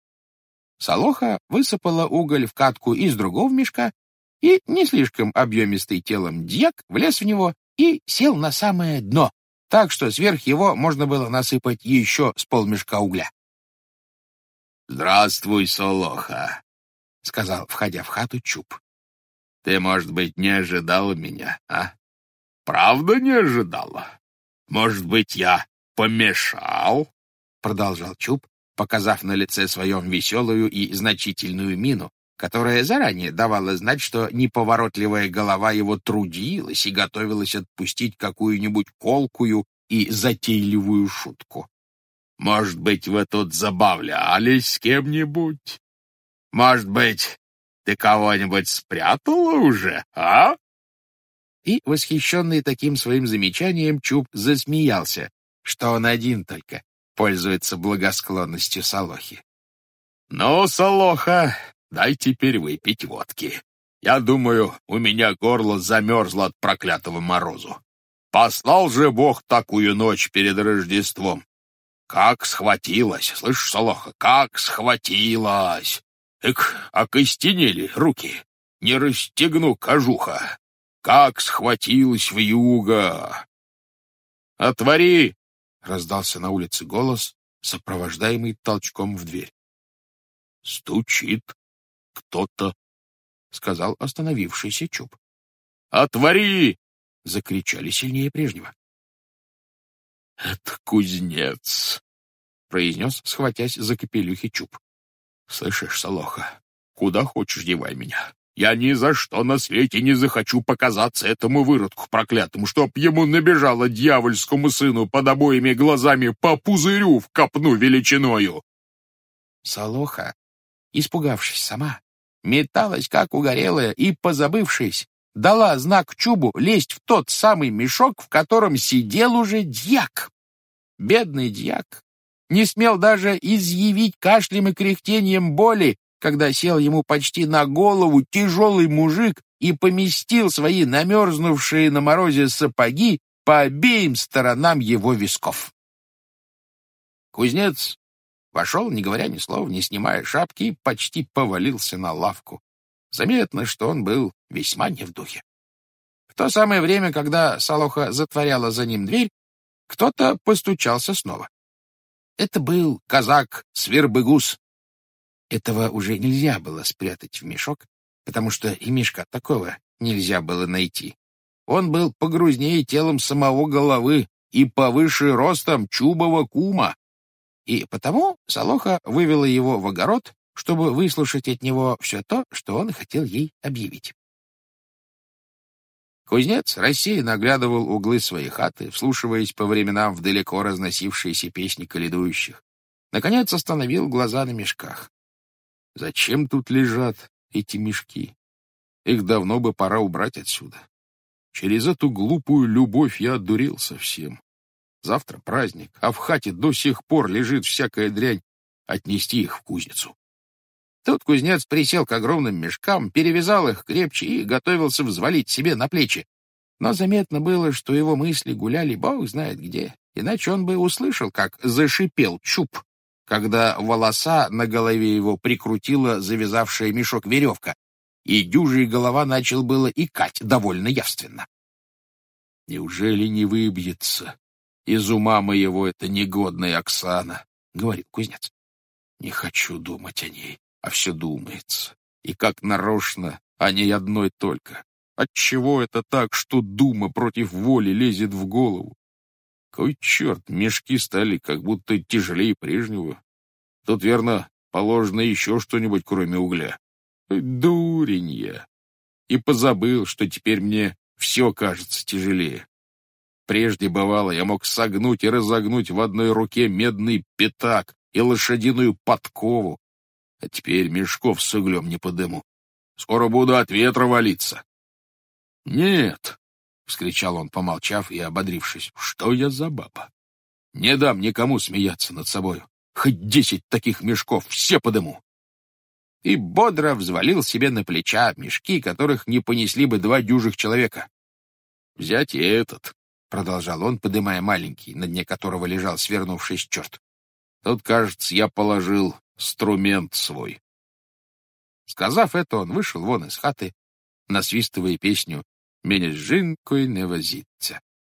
Солоха высыпала уголь в катку из другого мешка, и не слишком объемистый телом дьяк влез в него и сел на самое дно, так что сверх его можно было насыпать еще с полмешка угля. «Здравствуй, Солоха», — сказал, входя в хату, Чуб. «Ты, может быть, не ожидала меня, а? Правда не ожидала? Может быть, я помешал?» Продолжал Чуб, показав на лице своем веселую и значительную мину, которая заранее давала знать, что неповоротливая голова его трудилась и готовилась отпустить какую-нибудь колкую и затейливую шутку. «Может быть, вы тут забавлялись с кем-нибудь? Может быть, ты кого-нибудь спрятала уже, а?» И, восхищенный таким своим замечанием, Чуб засмеялся, что он один только пользуется благосклонностью Солохи. «Ну, Солоха, дай теперь выпить водки. Я думаю, у меня горло замерзло от проклятого морозу. Послал же Бог такую ночь перед Рождеством. Как схватилась, слышишь, Солоха, как схватилась! Окостенели руки, не расстегну кожуха. Как схватилась вьюга!» «Отвори!» — раздался на улице голос, сопровождаемый толчком в дверь. «Стучит кто-то», — сказал остановившийся Чуб. «Отвори!» — закричали сильнее прежнего. «Это кузнец», — произнес, схватясь за капелюхи, Чуб. «Слышишь, Солоха, куда хочешь девай меня. Я ни за что на свете не захочу показаться этому выродку проклятому, чтоб ему набежало дьявольскому сыну под обоими глазами по пузырю в копну величиною». Солоха, испугавшись сама, металась, как угорелая, и, позабывшись, дала знак Чубу лезть в тот самый мешок, в котором сидел уже дьяк. Бедный дьяк не смел даже изъявить кашлем и кряхтением боли, когда сел ему почти на голову тяжелый мужик и поместил свои намерзнувшие на морозе сапоги по обеим сторонам его висков. Кузнец вошел, не говоря ни слова, не снимая шапки, и почти повалился на лавку. Заметно, что он был весьма не в духе. В то самое время, когда Солоха затворяла за ним дверь, кто-то постучался снова. Это был казак Свербыгус. Этого уже нельзя было спрятать в мешок, потому что и мешка такого нельзя было найти. Он был погрузнее телом самого головы и повыше ростом Чубова кума. И потому Солоха вывела его в огород, чтобы выслушать от него все то, что он хотел ей объявить. Кузнец рассеянно оглядывал углы своей хаты, вслушиваясь по временам в далеко разносившиеся песни каледующих. Наконец остановил глаза на мешках. Зачем тут лежат эти мешки? Их давно бы пора убрать отсюда. Через эту глупую любовь я одурел совсем. Завтра праздник, а в хате до сих пор лежит всякая дрянь. Отнести их в кузницу. Тут кузнец присел к огромным мешкам, перевязал их крепче и готовился взвалить себе на плечи. Но заметно было, что его мысли гуляли бог знает где, иначе он бы услышал, как зашипел Чуб, когда волоса на голове его прикрутила завязавшая мешок веревка, и дюжий голова начал было икать довольно явственно. «Неужели не выбьется из ума моего эта негодная Оксана?» — говорил кузнец. «Не хочу думать о ней, а все думается. И как нарочно о ней одной только. Отчего это так, что дума против воли лезет в голову? Кой черт, мешки стали как будто тяжелее прежнего. Тут, верно, положено еще что-нибудь, кроме угля. Дурень я. И позабыл, что теперь мне все кажется тяжелее. Прежде, бывало, я мог согнуть и разогнуть в одной руке медный пятак и лошадиную подкову, а теперь мешков с углем не подыму. Скоро буду от ветра валиться. — Нет, — вскричал он, помолчав и ободрившись, — что я за баба? Не дам никому смеяться над собою. Хоть 10 таких мешков все подыму. И бодро взвалил себе на плеча мешки, которых не понесли бы 2 дюжих человека. — Взять и этот, — продолжал он, подымая маленький, на дне которого лежал свернувшись черт. — Тут, кажется, я положил инструмент свой. Сказав это, он вышел вон из хаты, насвистывая песню «Меня с жинкой не возиться».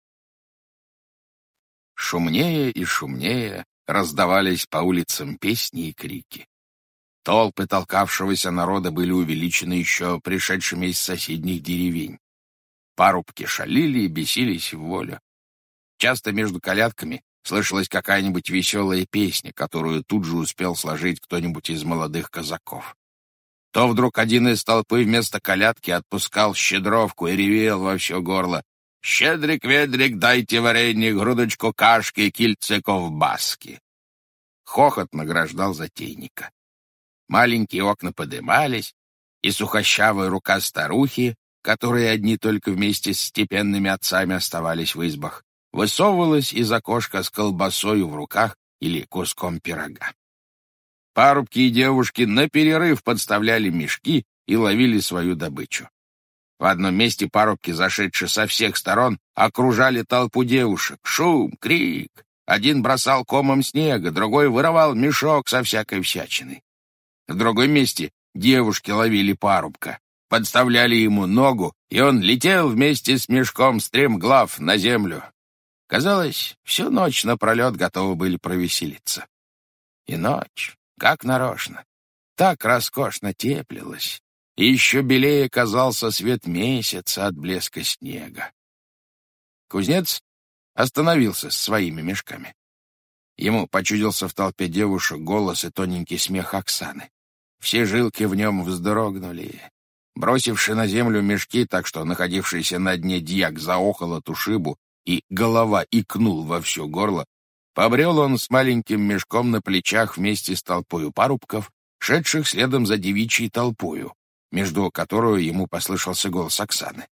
Шумнее и шумнее раздавались по улицам песни и крики. Толпы толкавшегося народа были увеличены еще пришедшими из соседних деревень. Парубки шалили и бесились в волю. Часто между колядками слышалась какая-нибудь веселая песня, которую тут же успел сложить кто-нибудь из молодых казаков. То вдруг один из толпы вместо колядки отпускал щедровку и ревел во все горло: «Щедрик-ведрик, дайте варенье, грудочку кашки, кильце ковбаски». Хохот награждал затейника. Маленькие окна подымались, и сухощавая рука старухи, которые одни только вместе с степенными отцами оставались в избах, высовывалась из окошка с колбасою в руках или куском пирога. Парубки и девушки наперерыв подставляли мешки и ловили свою добычу. В одном месте парубки, зашедшие со всех сторон, окружали толпу девушек. Шум, крик. Один бросал комом снега, другой вырывал мешок со всякой всячиной. В другом месте девушки ловили парубка, подставляли ему ногу, и он летел вместе с мешком стремглав на землю. Казалось, всю ночь напролет готовы были провеселиться. И ночь, как нарочно, так роскошно теплилась, и еще белее казался свет месяца от блеска снега. Кузнец остановился с своими мешками. Ему почудился в толпе девушек голос и тоненький смех Оксаны. Все жилки в нем вздрогнули. Бросивши на землю мешки, так что находившийся на дне дьяк заохал от ушибу, и голова икнул во все горло, побрел он с маленьким мешком на плечах вместе с толпою парубков, шедших следом за девичьей толпою, между которую ему послышался голос Оксаны.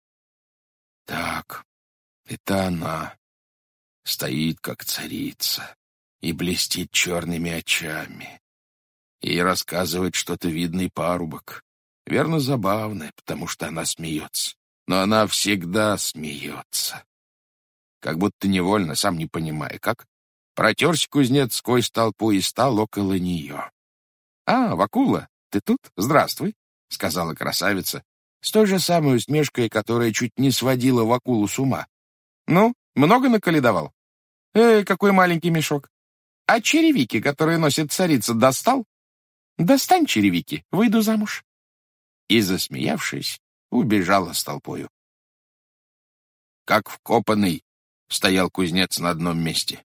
Так, это она. Стоит, как царица, и блестит черными очами. Ей рассказывает что-то видный парубок. Верно, забавное, потому что она смеется. Но она всегда смеется. Как будто невольно, сам не понимая как, протерся кузнец сквозь толпу и стал около нее. — А, Вакула, ты тут? Здравствуй, — сказала красавица, с той же самой усмешкой, которая чуть не сводила Вакулу с ума. «Ну, много наколедовал? Какой маленький мешок. А черевики, которые носит царица, достал? Достань черевики, выйду замуж». И, засмеявшись, убежала с толпою. Как вкопанный стоял кузнец на одном месте.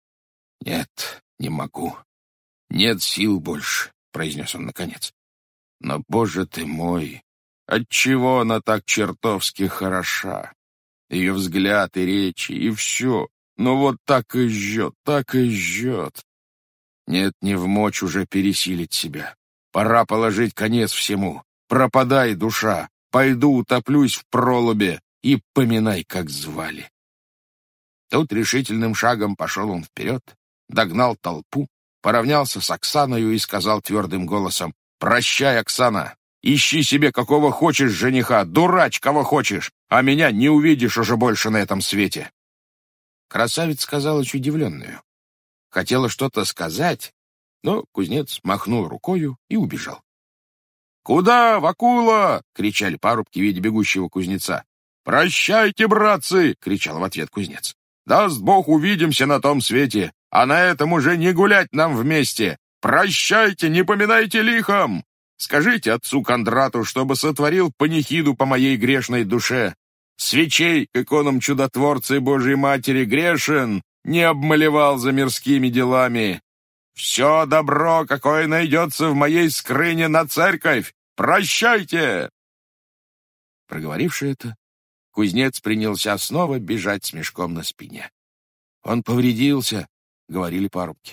«Нет, не могу. Нет сил больше», — произнес он наконец. «Но, Боже ты мой, отчего она так чертовски хороша? Ее взгляд и речи, и все. Но вот так и жжет, так и жжет. Нет, не вмочь уже пересилить себя. Пора положить конец всему. Пропадай, душа, пойду утоплюсь в пролубе и поминай, как звали». Тут решительным шагом пошел он вперед, догнал толпу, поравнялся с Оксаною и сказал твердым голосом: «Прощай, Оксана, ищи себе какого хочешь жениха, дурач кого хочешь, а меня не увидишь уже больше на этом свете». Красавица казалась удивленную. Хотела что-то сказать, но кузнец махнул рукою и убежал. «Куда, Вакула?» — кричали парубки, видя бегущего кузнеца. «Прощайте, братцы!» — кричал в ответ кузнец. «Даст Бог, увидимся на том свете, а на этом уже не гулять нам вместе. Прощайте, не поминайте лихом! Скажите отцу Кондрату, чтобы сотворил панихиду по моей грешной душе. Свечей к иконам чудотворца Божьей Матери грешен, не обмалевал за мирскими делами. Все добро, какое найдется в моей скрыне, на церковь. Прощайте!» Проговоривши это, кузнец принялся снова бежать с мешком на спине. «Он повредился», — говорили парубки.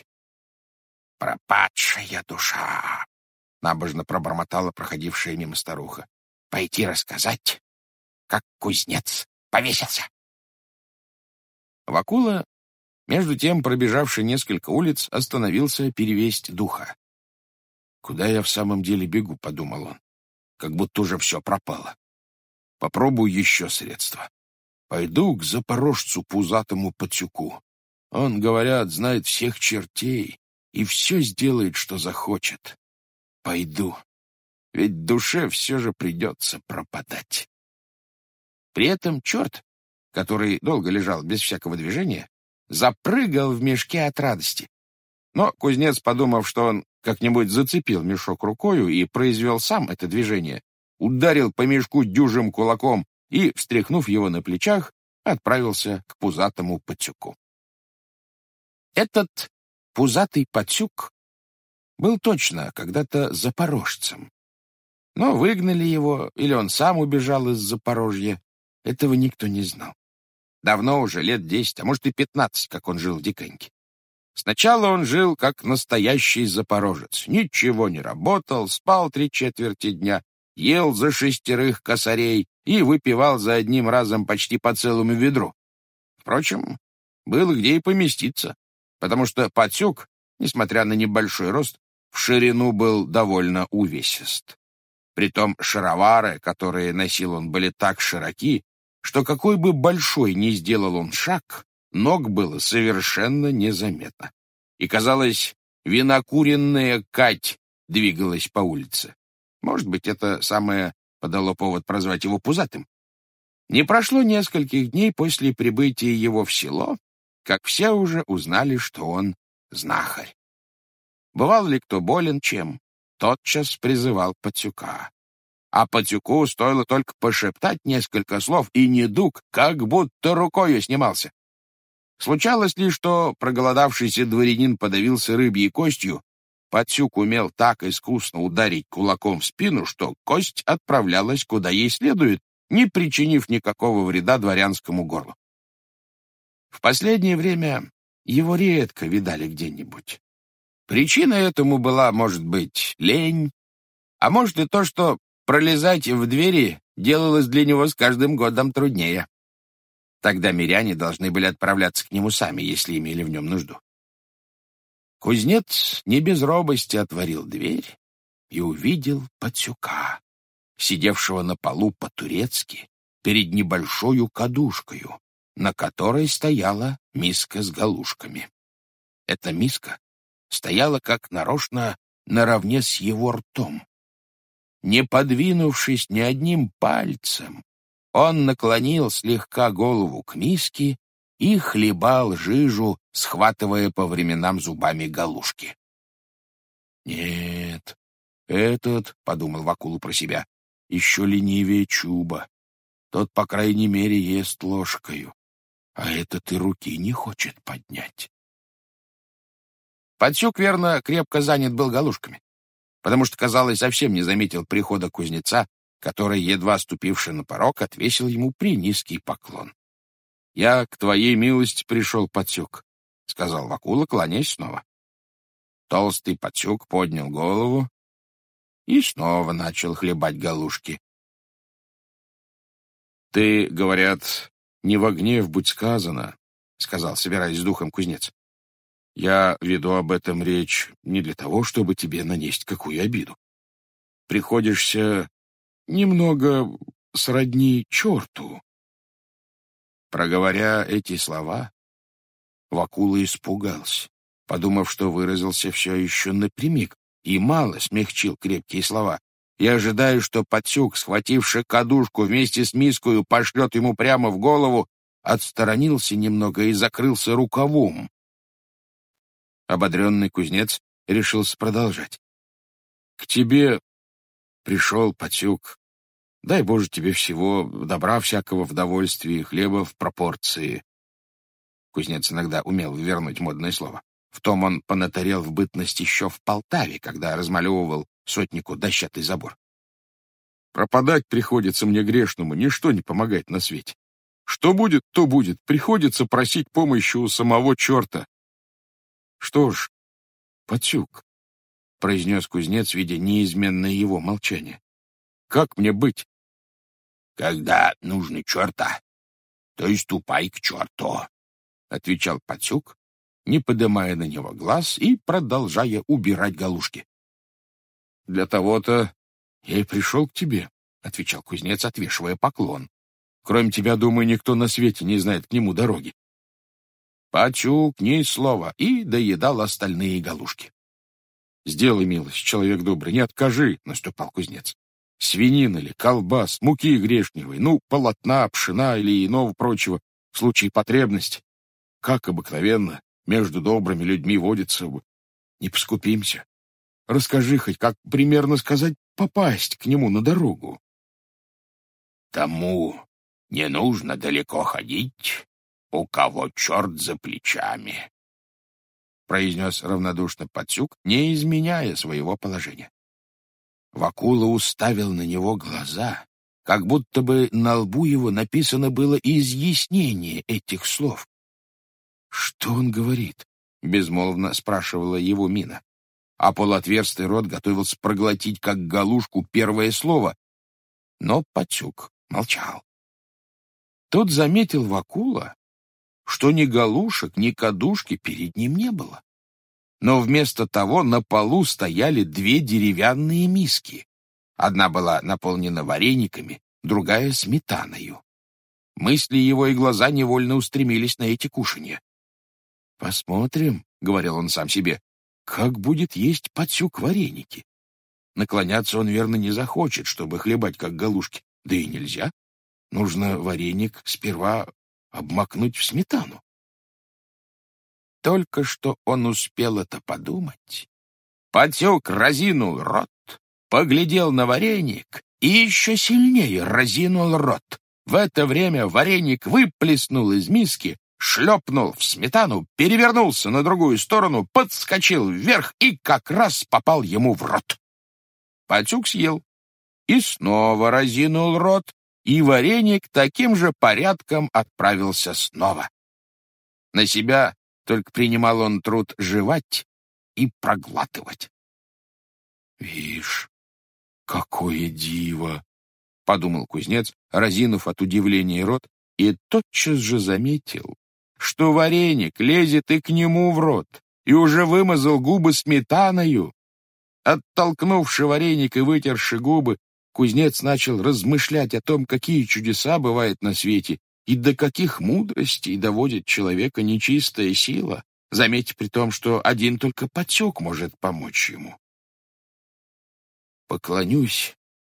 «Пропадшая душа!» — набожно пробормотала проходившая мимо старуха. «Пойти рассказать, как кузнец повесился». Вакула, между тем, пробежавший несколько улиц, остановился перевесть духа. «Куда я в самом деле бегу?» — подумал он. «Как будто уже все пропало. Попробую еще средства. Пойду к запорожцу пузатому Патюку. Он, говорят, знает всех чертей и все сделает, что захочет. Пойду, ведь душе все же придется пропадать». При этом черт, который долго лежал без всякого движения, запрыгал в мешке от радости. Но кузнец, подумав, что он как-нибудь зацепил мешок рукою и произвел сам это движение, ударил по мешку дюжим кулаком и, встряхнув его на плечах, отправился к пузатому Патюку. Этот пузатый Патюк был точно когда-то запорожцем. Но выгнали его, или он сам убежал из Запорожья, этого никто не знал. Давно уже, лет 10, а может и 15, как он жил в Диканьке. Сначала он жил как настоящий запорожец. Ничего не работал, спал 3/4 дня, ел за 6 косарей и выпивал за одним разом почти по целому ведру. Впрочем, было где и поместиться, потому что Патюк, несмотря на небольшой рост, в ширину был довольно увесист. Притом шаровары, которые носил он, были так широки, что какой бы большой ни сделал он шаг, ног было совершенно незаметно. И, казалось, винокуренная кать двигалась по улице. Может быть, это самое подало повод прозвать его пузатым. Не прошло нескольких дней после прибытия его в село, как все уже узнали, что он знахарь. Бывал ли кто болен чем, тотчас призывал Патюка. А Патюку стоило только пошептать несколько слов, и недуг как будто рукою снимался. Случалось ли, что проголодавшийся дворянин подавился рыбьей костью, Патюк умел так искусно ударить кулаком в спину, что кость отправлялась куда ей следует, не причинив никакого вреда дворянскому горлу. В последнее время его редко видали где-нибудь. Причина этому была, может быть, лень, а может и то, что пролезать в двери делалось для него с каждым годом труднее. Тогда миряне должны были отправляться к нему сами, если имели в нем нужду. Кузнец не без робости отворил дверь и увидел Патюка, сидевшего на полу по-турецки перед небольшою кадушкою, на которой стояла миска с галушками. Эта миска стояла как нарочно наравне с его ртом. Не подвинувшись ни одним пальцем, он наклонил слегка голову к миске и хлебал жижу, схватывая по временам зубами галушки. «Нет, этот, — подумал Вакула про себя, — еще ленивее Чуба. Тот, по крайней мере, ест ложкою, а этот и руки не хочет поднять». Подсюк, верно, крепко занят был галушками, потому что, казалось, совсем не заметил прихода кузнеца, который, едва ступивший на порог, отвесил ему принизкий поклон. «Я к твоей милости пришел, Подсюк», — сказал Вакула, кланяясь снова. Толстый Подсюк поднял голову и снова начал хлебать галушки. «Ты, говорят, не во гнев будь сказано», — сказал, собираясь с духом кузнец. «Я веду об этом речь не для того, чтобы тебе нанести какую обиду. Приходишься немного сродни черту». Проговоря эти слова, Вакула испугался, подумав, что выразился все еще напрямик, и мало смягчил крепкие слова. И ожидая, что Подсюк, схвативший кадушку вместе с мискою, пошлет ему прямо в голову, отсторонился немного и закрылся рукавом. Ободренный кузнец решился продолжать. «К тебе пришел, Подсюк. Дай Боже тебе всего, добра всякого в довольстве, хлеба в пропорции». Кузнец иногда умел вернуть модное слово. В том он понатарел в бытность еще в Полтаве, когда размалевывал сотнику дощатый забор. «Пропадать приходится мне грешному, ничто не помогает на свете. Что будет, то будет, приходится просить помощи у самого черта». «Что ж, Подсюк», — произнес кузнец, видя неизменное его молчание, — «как мне быть?» «Когда нужно черта, то и ступай к черту», — отвечал Подсюк, не поднимая на него глаз и продолжая убирать галушки. «Для того-то я и пришел к тебе», — отвечал кузнец, отвешивая поклон. «Кроме тебя, думаю, никто на свете не знает к нему дороги». Подсюк ни слова и доедал остальные галушки. «Сделай милость, человек добрый, не откажи», — наступал кузнец. «Свинина ли, колбас, муки грешневой, полотна, пшена или иного прочего, в случае потребности. Как обыкновенно, между добрыми людьми водится, не поскупимся. Расскажи хоть, как примерно сказать, попасть к нему на дорогу». «Тому не нужно далеко ходить, у кого черт за плечами», — произнес равнодушно Подсюк, не изменяя своего положения. Вакула уставил на него глаза, как будто бы на лбу его написано было изъяснение этих слов. «Что он говорит?» — безмолвно спрашивала его мина. А полуотверстый рот готовился проглотить, как галушку, первое слово. Но Подсюк молчал. Тут заметил Вакула, что ни галушек, ни кадушки перед ним не было. Но вместо того на полу стояли две деревянные миски. Одна была наполнена варениками, другая — сметаною. Мысли его и глаза невольно устремились на эти кушанья. «Посмотрим», — говорил он сам себе, — «как будет есть Подсюк вареники. Наклоняться он, верно, не захочет, чтобы хлебать, как галушки. Да и нельзя. Нужно вареник сперва обмакнуть в сметану». Только что он успел это подумать, Подсюк разинул рот, поглядел на вареник и еще сильнее разинул рот. В это время вареник выплеснул из миски, шлепнул в сметану, перевернулся на другую сторону, подскочил вверх и как раз попал ему в рот. Подсюк съел и снова разинул рот, и вареник таким же порядком отправился снова. На себя только принимал он труд жевать и проглатывать. «Вишь, какое диво!» — подумал кузнец, разинув от удивления рот, и тотчас же заметил, что вареник лезет и к нему в рот, и уже вымазал губы сметаною. Оттолкнувши вареник и вытерши губы, кузнец начал размышлять о том, какие чудеса бывают на свете, и до каких мудростей доводит человека нечистая сила, заметив при том, что один только Подсюк может помочь ему. «Поклонюсь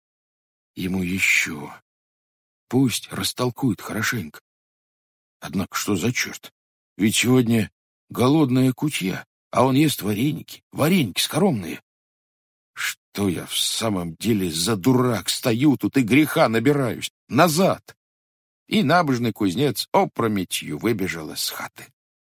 ему еще. Пусть растолкует хорошенько. Однако что за черт? Ведь сегодня голодная кутья, а он ест вареники. Вареники скоромные. Что я в самом деле за дурак? Стою тут и греха набираюсь. Назад! И набожный кузнец опрометью выбежал из хаты.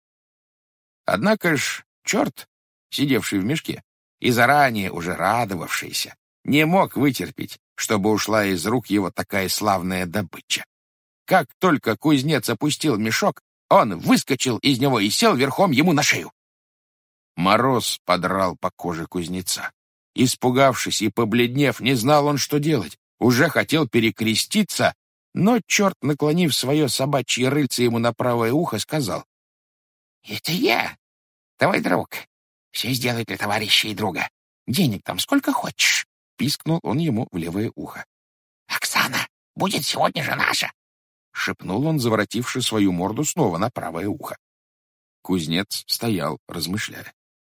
Однако ж черт, сидевший в мешке и заранее уже радовавшийся, не мог вытерпеть, чтобы ушла из рук его такая славная добыча. Как только кузнец опустил мешок, он выскочил из него и сел верхом ему на шею. Мороз подрал по коже кузнеца. Испугавшись и побледнев, не знал он, что делать. Уже хотел перекреститься, но черт, наклонив свое собачье рыльце ему на правое ухо, сказал: «Это я, твой друг. Все сделай для товарища и друга. Денег там сколько хочешь», — пискнул он ему в левое ухо. «Оксана будет сегодня же наша», — шепнул он, заворотивши свою морду снова на правое ухо. Кузнец стоял, размышляя.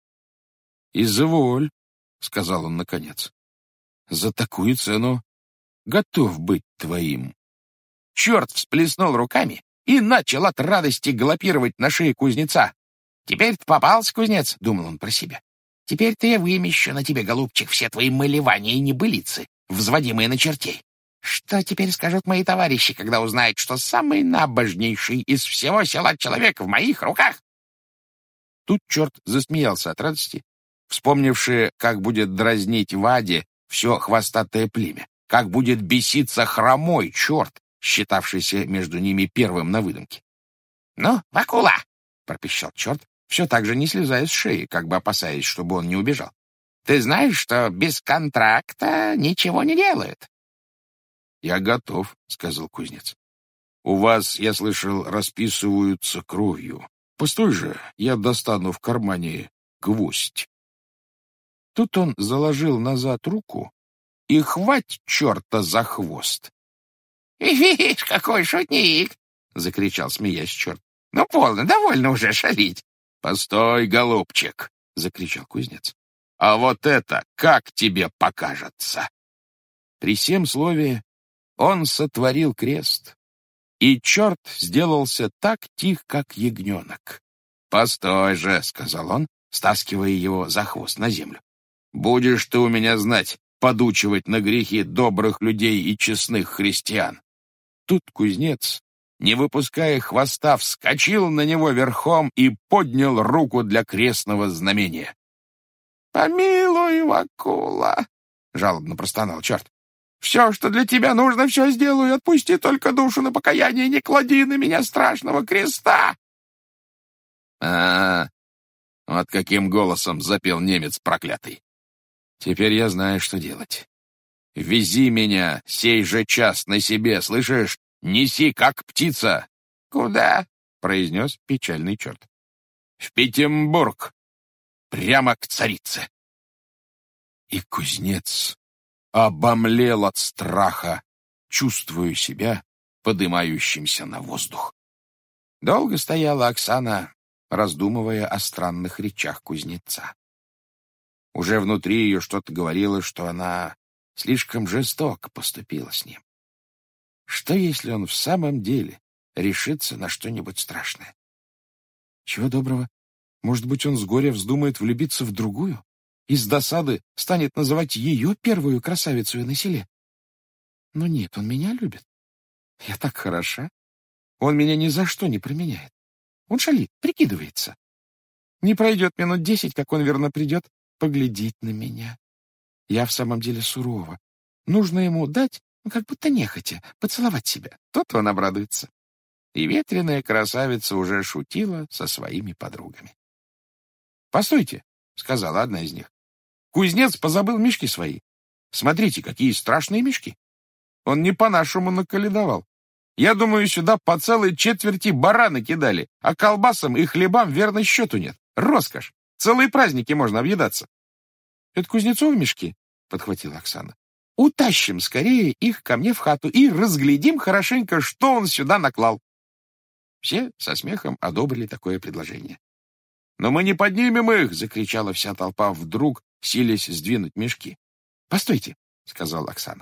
«Изволь», — сказал он наконец, — «за такую цену готов быть твоим». Черт всплеснул руками и начал от радости галопировать на шее кузнеца. «Теперь-то попался, кузнец», — думал он про себя. «Теперь-то я вымещу на тебе, голубчик, все твои малевания и небылицы, взводимые на чертей. Что теперь скажут мои товарищи, когда узнают, что самый набожнейший из всего села человек в моих руках?» Тут черт засмеялся от радости, вспомнивши, как будет дразнить Ваде все хвостатое племя, как будет беситься хромой черт, считавшийся между ними первым на выдумке. «Ну, Вакула!» — пропищал черт, все так же не слезая с шеи, как бы опасаясь, чтобы он не убежал. «Ты знаешь, что без контракта ничего не делают?» «Я готов», — сказал кузнец. «У вас, я слышал, расписываются кровью. Постой же, я достану в кармане гвоздь». Тут он заложил назад руку и хвать черта за хвост. «Видишь, какой шутник!» — закричал, смеясь, черт. «Ну, полно, довольно уже шалить!» «Постой, голубчик!» — закричал кузнец. «А вот это как тебе покажется!» При сем слове он сотворил крест, и черт сделался так тих, как ягненок. «Постой же!» — сказал он, стаскивая его за хвост на землю. «Будешь ты у меня знать, подучивать на грехи добрых людей и честных христиан!» Тут кузнец, не выпуская хвоста, вскочил на него верхом и поднял руку для крестного знамения. «Помилуй, Вакула!» — жалобно простонал черт. «Все, что для тебя нужно, все сделаю. Отпусти только душу на покаяние, не клади на меня страшного креста!» Вот каким голосом запел немец проклятый. «Теперь я знаю, что делать. Вези меня сей же час на себе, слышишь? Неси, как птица!» «Куда?» — произнес печальный черт. «В Петербург! Прямо к царице!» И кузнец обомлел от страха, чувствуя себя подымающимся на воздух. Долго стояла Оксана, раздумывая о странных речах кузнеца. Уже внутри ее что-то говорило, что она слишком жестоко поступила с ним. Что, если он в самом деле решится на что-нибудь страшное? Чего доброго, может быть, он с горя вздумает влюбиться в другую и с досады станет называть ее первую красавицей на селе. Но нет, он меня любит. Я так хороша. Он меня ни за что не променяет. Он шалит, прикидывается. Не пройдет минут 10, как он верно придет поглядеть на меня. Я в самом деле сурова. Нужно ему дать, как будто нехотя, поцеловать себя. Тот он обрадуется. И ветреная красавица уже шутила со своими подругами. «Постойте», — сказала одна из них. «Кузнец позабыл мешки свои. Смотрите, какие страшные мешки. Он не по-нашему наколедовал. Я думаю, сюда по целой четверти бараны кидали, а колбасам и хлебам верно счету нет. Роскошь! Целые праздники можно объедаться». «Это Кузнецовы мешки?» — подхватила Оксана. «Утащим скорее их ко мне в хату и разглядим хорошенько, что он сюда наклал». Все со смехом одобрили такое предложение. «Но мы не поднимем их!» — закричала вся толпа вдруг, силясь сдвинуть мешки. «Постойте!» — сказала Оксана.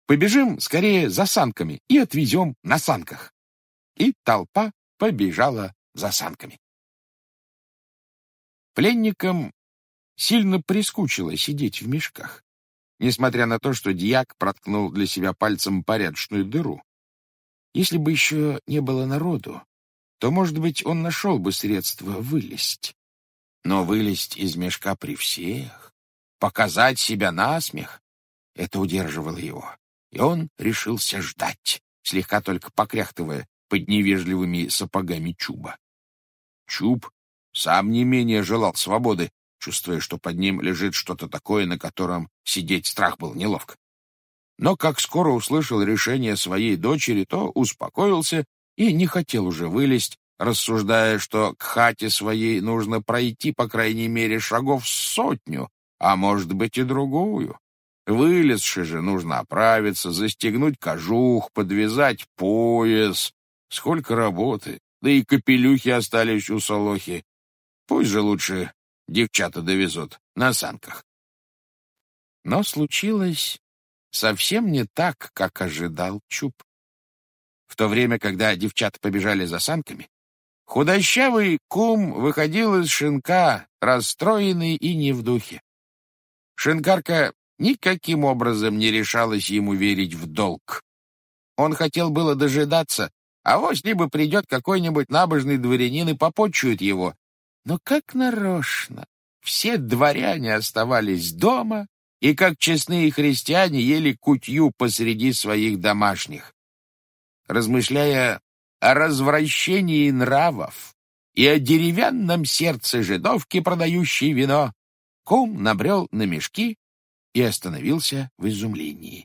Побежим скорее за санками и отвезем на санках». И толпа побежала за санками. Пленникам сильно прискучило сидеть в мешках, несмотря на то, что дьяк проткнул для себя пальцем порядочную дыру. Если бы еще не было народу, то, может быть, он нашел бы средства вылезть. Но вылезть из мешка при всех, показать себя насмех — это удерживало его. И он решился ждать, слегка только покряхтывая под невежливыми сапогами Чуба. Чуб сам не менее желал свободы, чувствуя, что под ним лежит что-то такое, на котором сидеть страх был неловко. Но как скоро услышал решение своей дочери, то успокоился и не хотел уже вылезть, рассуждая, что к хате своей нужно пройти, по крайней мере, шагов 100, а может быть и другую. Вылезши же нужно оправиться, застегнуть кожух, подвязать пояс. Сколько работы, да и капелюхи остались у Солохи. Пусть же лучше девчата довезут на санках. Но случилось совсем не так, как ожидал Чуб. В то время, когда девчата побежали за санками, худощавый кум выходил из шинка, расстроенный и не в духе. Шинкарка никаким образом не решалась ему верить в долг. Он хотел было дожидаться, а вось либо придет какой-нибудь набожный дворянин и попотчует его. Но как нарочно все дворяне оставались дома и, как честные христиане, ели кутью посреди своих домашних. Размышляя о развращении нравов и о деревянном сердце жидовки, продающей вино, кум набрел на мешки и остановился в изумлении.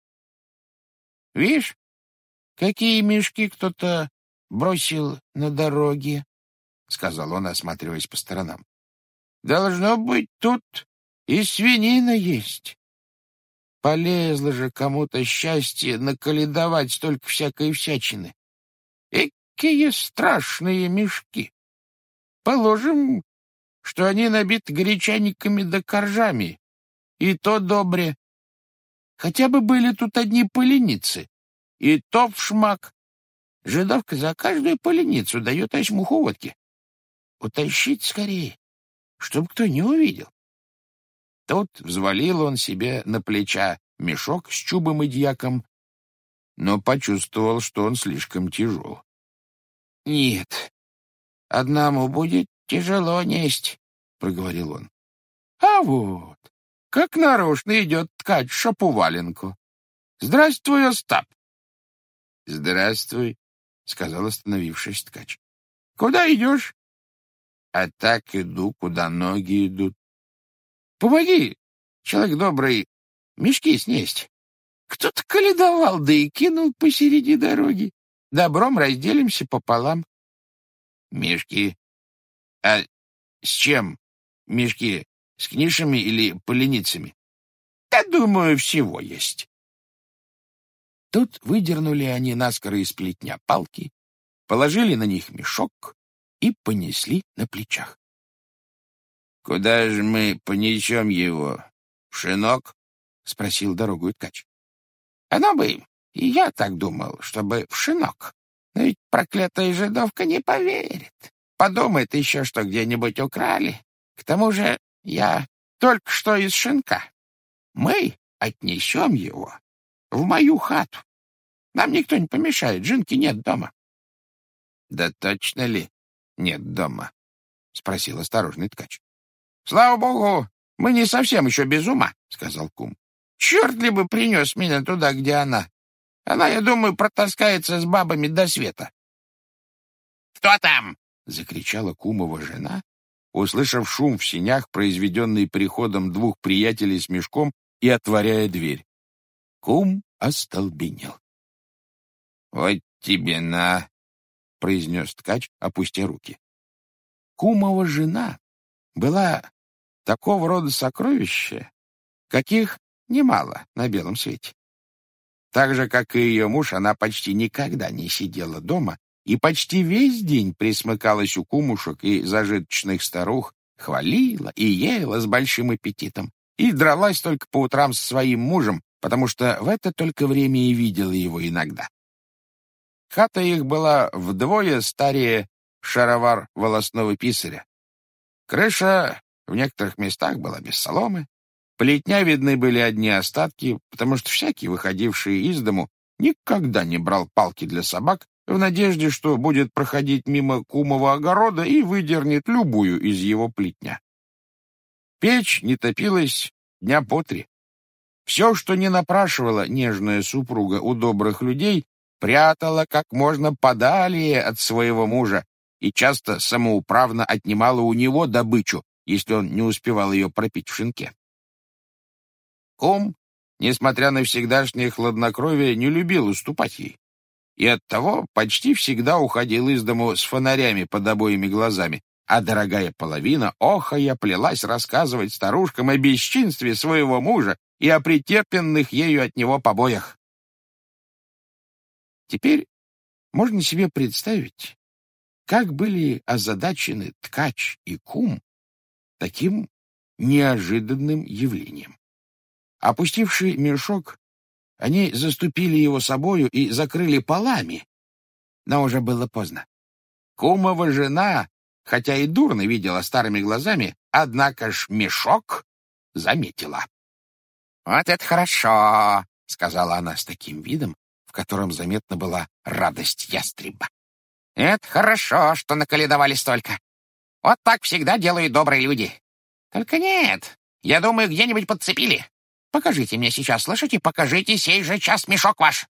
— Вишь, какие мешки кто-то бросил на дороге, — сказал он, осматриваясь по сторонам. — Должно быть, тут и свинина есть. Полезло же кому-то счастье наколедовать столько всякой всячины. Экие страшные мешки! Положим, что они набиты гречаниками да коржами, и то добре. Хотя бы были тут одни поленицы, и то вшмак. Жидовка за каждую поленицу дает осьмуху водки. Утащить скорее, чтоб кто не увидел. Тут взвалил он себе на плеча мешок с Чубом и дьяком, но почувствовал, что он слишком тяжел. — Нет, одному будет тяжело несть, — проговорил он. — А вот, как нарочно идет ткач Шаповаленко. Здравствуй, Остап. — Здравствуй, — сказал, остановившись, ткач. — Куда идешь? — А так иду, куда ноги идут. — Помоги, человек добрый, мешки снесть. Кто-то коледовал, да и кинул посереди дороги. Добром разделимся пополам. — Мешки? А с чем мешки? С книшами или поленицами? — Я думаю, всего есть. Тут выдернули они наскоро из плетня палки, положили на них мешок и понесли на плечах. — Куда же мы понесем его? В шинок? — спросил дорогую ткач. — Оно бы, и я так думал, чтобы в шинок. Но ведь проклятая жидовка не поверит. Подумает еще, что где-нибудь украли. К тому же я только что из шинка. Мы отнесем его в мою хату. Нам никто не помешает, Жинки нет дома. — Да точно ли нет дома? — спросил осторожный ткач. — Слава богу, мы не совсем еще без ума, — сказал кум. — Черт ли бы принес меня туда, где она. Она, я думаю, протаскается с бабами до света. — Кто там? — закричала кумова жена, услышав шум в сенях, произведенный приходом двух приятелей с мешком, и отворяя дверь. Кум остолбенел. — Вот тебе на, — произнес ткач, опустя руки. Кумова жена была такого рода сокровища, каких немало на белом свете. Так же, как и ее муж, она почти никогда не сидела дома и почти весь день присмыкалась у кумушек и зажиточных старух, хвалила и ела с большим аппетитом, и дралась только по утрам со своим мужем, потому что в это только время и видела его иногда. Хата их была вдвое старее шаровар волосного писаря. Крыша в некоторых местах была без соломы, плетня видны были одни остатки, потому что всякий, выходивший из дому, никогда не брал палки для собак в надежде, что будет проходить мимо кумова огорода и выдернет любую из его плетня. Печь не топилась дня по 3. Все, что не напрашивала нежная супруга у добрых людей, прятала как можно подалее от своего мужа и часто самоуправно отнимала у него добычу, если он не успевал ее пропить в шинке. Кум, несмотря на всегдашнее хладнокровие, не любил уступать ей, и оттого почти всегда уходил из дому с фонарями под обоими глазами, а дорогая половина, охая, плелась рассказывать старушкам о бесчинстве своего мужа и о претерпенных ею от него побоях. Теперь можно себе представить, как были озадачены ткач и кум таким неожиданным явлением. Опустивший мешок, они заступили его собою и закрыли полами, но уже было поздно. Кумова жена, хотя и дурно видела старыми глазами, однако ж мешок заметила. «Вот это хорошо!» — сказала она с таким видом, в котором заметна была радость ястреба. «Это хорошо, что наколедовали столько. Вот так всегда делают добрые люди. Только нет, я думаю, где-нибудь подцепили. Покажите мне сейчас, слышите? Покажите сей же час мешок ваш!»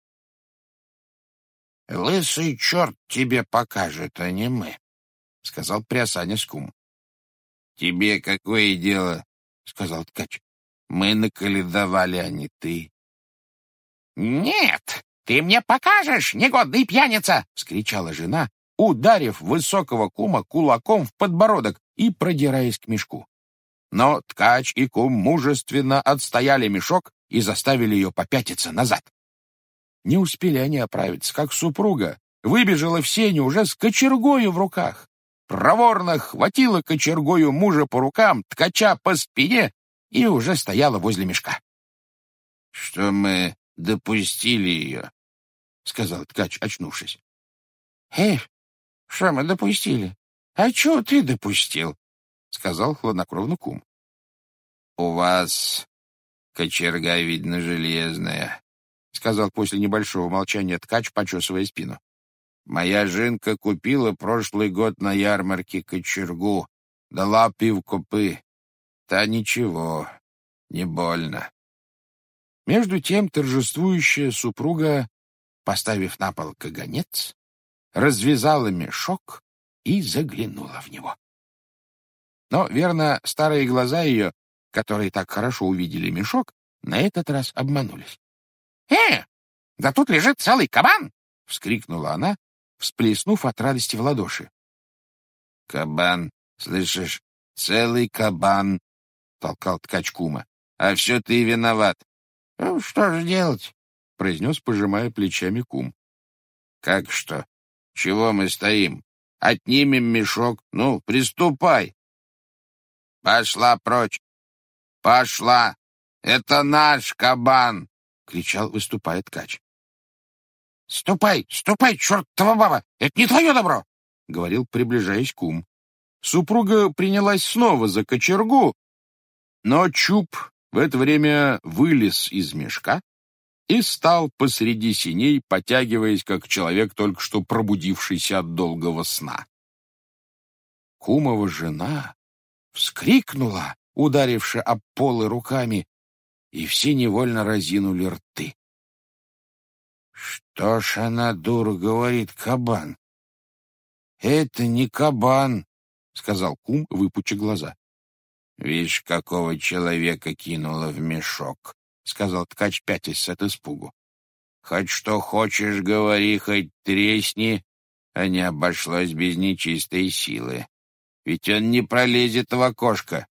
«Лысый черт тебе покажет, а не мы», — сказал приосанясь кум. «Тебе какое дело?» — сказал ткач. «Мы наколедовали, а не ты». «Нет, ты мне покажешь, негодный пьяница!» — вскричала жена, ударив высокого кума кулаком в подбородок и продираясь к мешку. Но ткач и кум мужественно отстояли мешок и заставили ее попятиться назад. Не успели они оправиться, как супруга выбежала в сеню уже с кочергою в руках. Проворно хватила кочергою мужа по рукам, ткача по спине и уже стояла возле мешка. — Что мы допустили ее, — сказал ткач, очнувшись. — Что мы допустили? А чего ты допустил? — сказал хладнокровно кум. — У вас кочерга, видно, железная, — сказал после небольшого молчания ткач, почесывая спину. — Моя жинка купила прошлый год на ярмарке кочергу, дала пивкопы. Та ничего, не больно. Между тем торжествующая супруга, поставив на пол каганец, развязала мешок и заглянула в него. Но, верно, старые глаза ее, которые так хорошо увидели мешок, на этот раз обманулись. Да тут лежит целый кабан! — вскрикнула она, всплеснув от радости в ладоши. — Кабан, слышишь, целый кабан! — толкал ткач кума. — А все ты виноват. — Что же делать? — произнес, пожимая плечами кум. — Как что? Чего мы стоим? Отнимем мешок. Ну, приступай. — Пошла прочь. Пошла. Это наш кабан! — кричал, выступая ткач. — Ступай, ступай, чертова баба! Это не твое добро! — говорил, приближаясь кум. Супруга принялась снова за кочергу, но Чуб в это время вылез из мешка и стал посреди сеней, потягиваясь, как человек, только что пробудившийся от долгого сна. Кумова жена вскрикнула, ударивши об полы руками, и все невольно разинули рты. — Что ж она, дура, говорит, кабан? — Это не кабан, — сказал кум, выпуча глаза. — Видишь, какого человека кинула в мешок, — сказал ткач, пятясь от испугу. — Хоть что хочешь говори, хоть тресни, а не обошлось без нечистой силы. Ведь он не пролезет в окошко.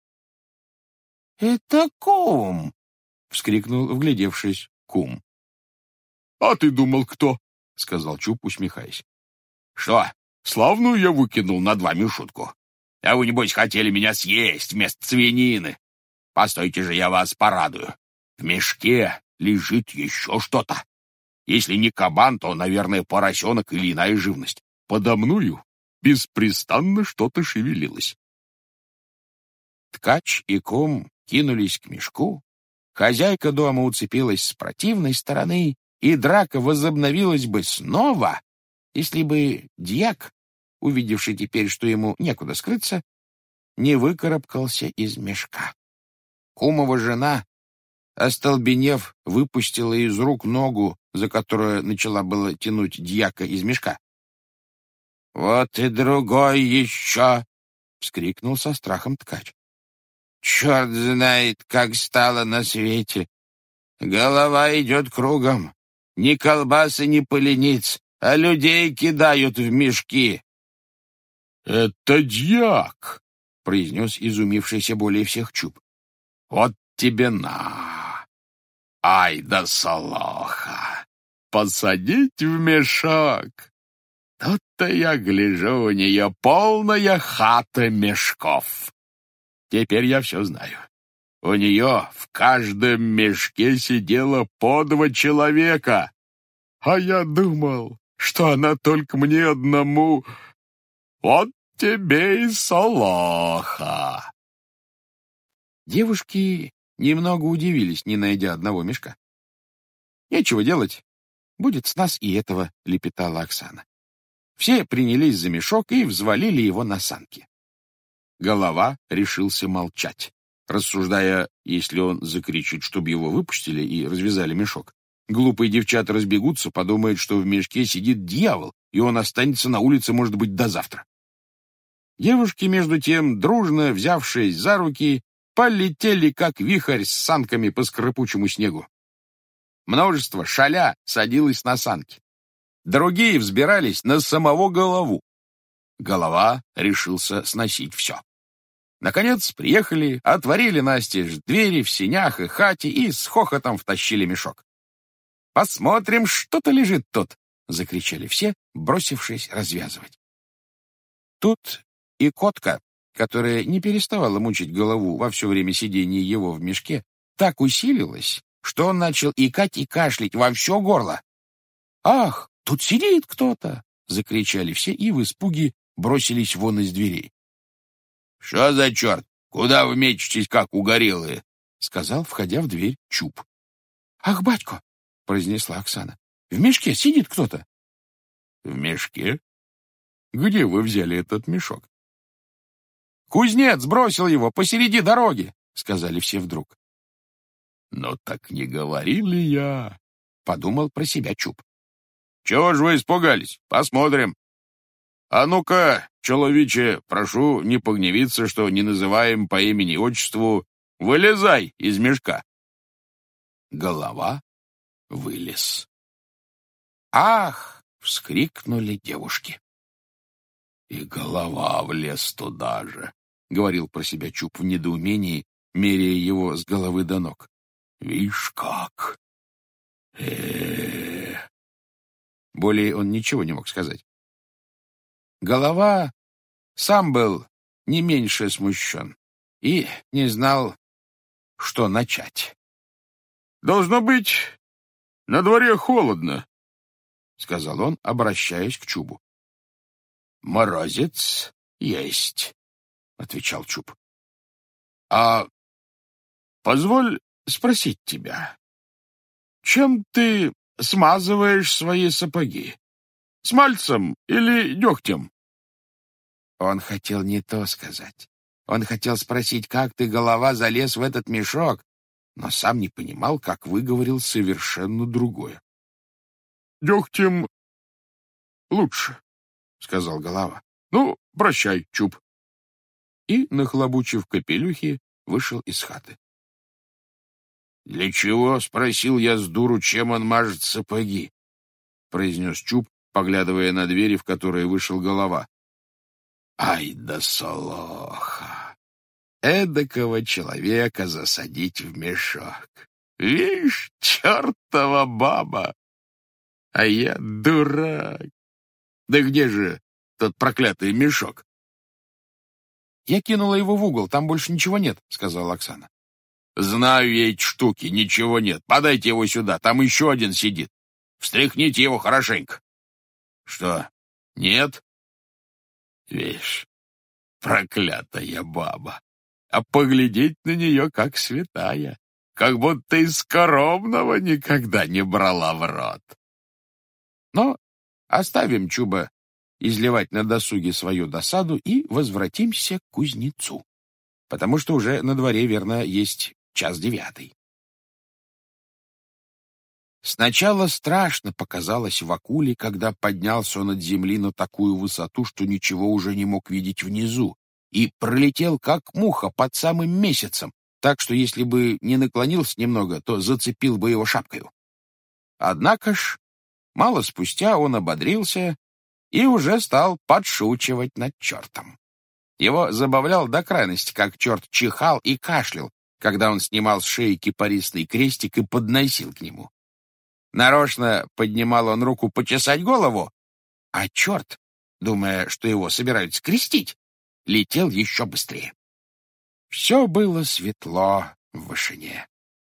— Это кум! — вскрикнул, вглядевшись, кум. — А ты думал, кто? — сказал Чуб, усмехаясь. — Что, славную я выкинул на 2 мешутку? А вы, небось, хотели меня съесть вместо свинины? Постойте же, я вас порадую. В мешке лежит еще что-то. Если не кабан, то, наверное, поросенок или иная живность. Подо мною беспрестанно что-то шевелилось. Ткач и кум кинулись к мешку, хозяйка дома уцепилась с противной стороны, и драка возобновилась бы снова, если бы дьяк, увидевший теперь, что ему некуда скрыться, не выкарабкался из мешка. Кумова жена, остолбенев, выпустила из рук ногу, за которую начала было тянуть дьяка из мешка. «Вот и другой еще!» — вскрикнул со страхом ткач. «Черт знает, как стало на свете! Голова идет кругом, ни колбасы, ни полениц, а людей кидают в мешки!» «Это дьяк!» — произнес изумившийся более всех Чуб. «Вот тебе на! Ай да солоха! Посадить в мешок! Тут-то я гляжу, у нее полная хата мешков. Теперь я все знаю. У нее в каждом мешке сидело по 2 человека. А я думал, что она только мне одному. Вот тебе и солоха!» Девушки немного удивились, не найдя одного мешка. «Нечего делать. Будет с нас и этого», — лепетала Оксана. Все принялись за мешок и взвалили его на санки. Голова решился молчать, рассуждая, если он закричит, чтобы его выпустили и развязали мешок. Глупые девчата разбегутся, подумают, что в мешке сидит дьявол, и он останется на улице, может быть, до завтра. Девушки, между тем, дружно взявшись за руки, полетели, как вихрь с санками по скрипучему снегу. Множество шаля садилось на санки. Другие взбирались на самого голову. Голова решился сносить все. Наконец приехали, отворили настежь двери в сенях и хате и с хохотом втащили мешок. «Посмотрим, что-то лежит тут!» — закричали все, бросившись развязывать. Тут и котка, которая не переставала мучить голову во все время сидения его в мешке, так усилилась, что он начал икать и кашлять во все горло. «Ах, тут сидит кто-то!» — закричали все и в испуге бросились вон из дверей. «Что за черт? Куда вы мечетесь, как угорелые?» — сказал, входя в дверь, Чуб. «Ах, батько!» — произнесла Оксана. «В мешке сидит кто-то». «В мешке? Где вы взяли этот мешок?» «Кузнец бросил его посреди дороги», — сказали все вдруг. «Но так не говорил ли я?» — подумал про себя Чуб. «Чего ж вы испугались? Посмотрим. А ну-ка, человече, прошу не погневиться, что не называем по имени и отчеству. Вылезай из мешка». Голова вылез. «Ах!» — вскрикнули девушки. «И голова влез туда же», — говорил про себя Чуб в недоумении, меряя его с головы до ног. «Вишь как! Более он ничего не мог сказать. Голова сам был не меньше смущен и не знал, что начать. «Должно быть, на дворе холодно», — сказал он, обращаясь к Чубу. «Морозец есть», — отвечал Чуб. «А позволь спросить тебя, чем ты смазываешь свои сапоги? Смальцем или дегтем?» Он хотел не то сказать. Он хотел спросить, как ты, голова, залез в этот мешок, но сам не понимал, как выговорил совершенно другое. «Дегтем лучше», — сказал голова. «Ну, прощай, Чуб». И, нахлобучив капелюхи, вышел из хаты. «Для чего?» — спросил я с дуру, чем он мажет сапоги, — произнес Чуб, поглядывая на двери, в которые вышел голова. «Ай да солоха! Эдакого человека засадить в мешок! Вишь, чертова баба! А я дурак! Да где же тот проклятый мешок?» «Я кинула его в угол, там больше ничего нет», — сказала Оксана. Знаю я эти штуки, ничего нет. Подайте его сюда, там еще один сидит. Встряхните его хорошенько. Что, нет? Видишь, проклятая баба. А поглядеть на нее как святая, как будто из скоромного никогда не брала в рот. Но оставим Чуба изливать на досуге свою досаду и возвратимся к кузнецу, потому что уже на дворе, верно, есть 9:00. Сначала страшно показалось Вакуле, когда поднялся он от земли на такую высоту, что ничего уже не мог видеть внизу, и пролетел, как муха, под самым месяцем, так что если бы не наклонился немного, то зацепил бы его шапкою. Однако ж, мало спустя он ободрился и уже стал подшучивать над чертом. Его забавлял до крайности, как черт чихал и кашлял, когда он снимал с шеи кипарисный крестик и подносил к нему. Нарочно поднимал он руку почесать голову, а черт, думая, что его собираются крестить, летел еще быстрее. Все было светло в вышине.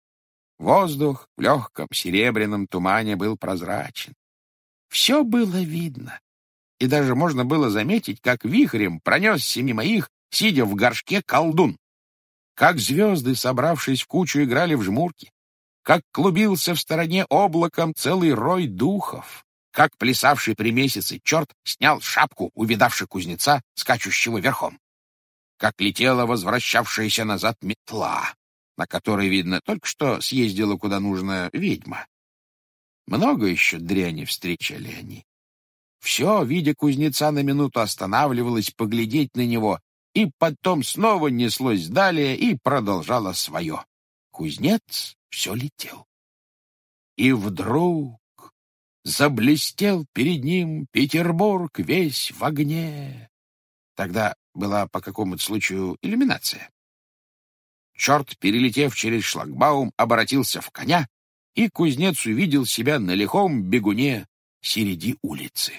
Воздух в легком серебряном тумане был прозрачен. Все было видно, и даже можно было заметить, как вихрем пронесся мимо их, сидя в горшке, колдун. Как звезды, собравшись в кучу, играли в жмурки, как клубился в стороне облаком целый рой духов, как плясавший при месяце черт снял шапку, увидавший кузнеца, скачущего верхом, как летела возвращавшаяся назад метла, на которой, видно, только что съездила куда нужно ведьма. Много еще дряни встречали они. Все, видя кузнеца, на минуту останавливалось поглядеть на него, и потом снова неслось далее и продолжало свое. Кузнец все летел. И вдруг заблестел перед ним Петербург весь в огне. Тогда была по какому-то случаю иллюминация. Черт, перелетев через шлагбаум, обратился в коня, и кузнец увидел себя на лихом бегуне среди улицы.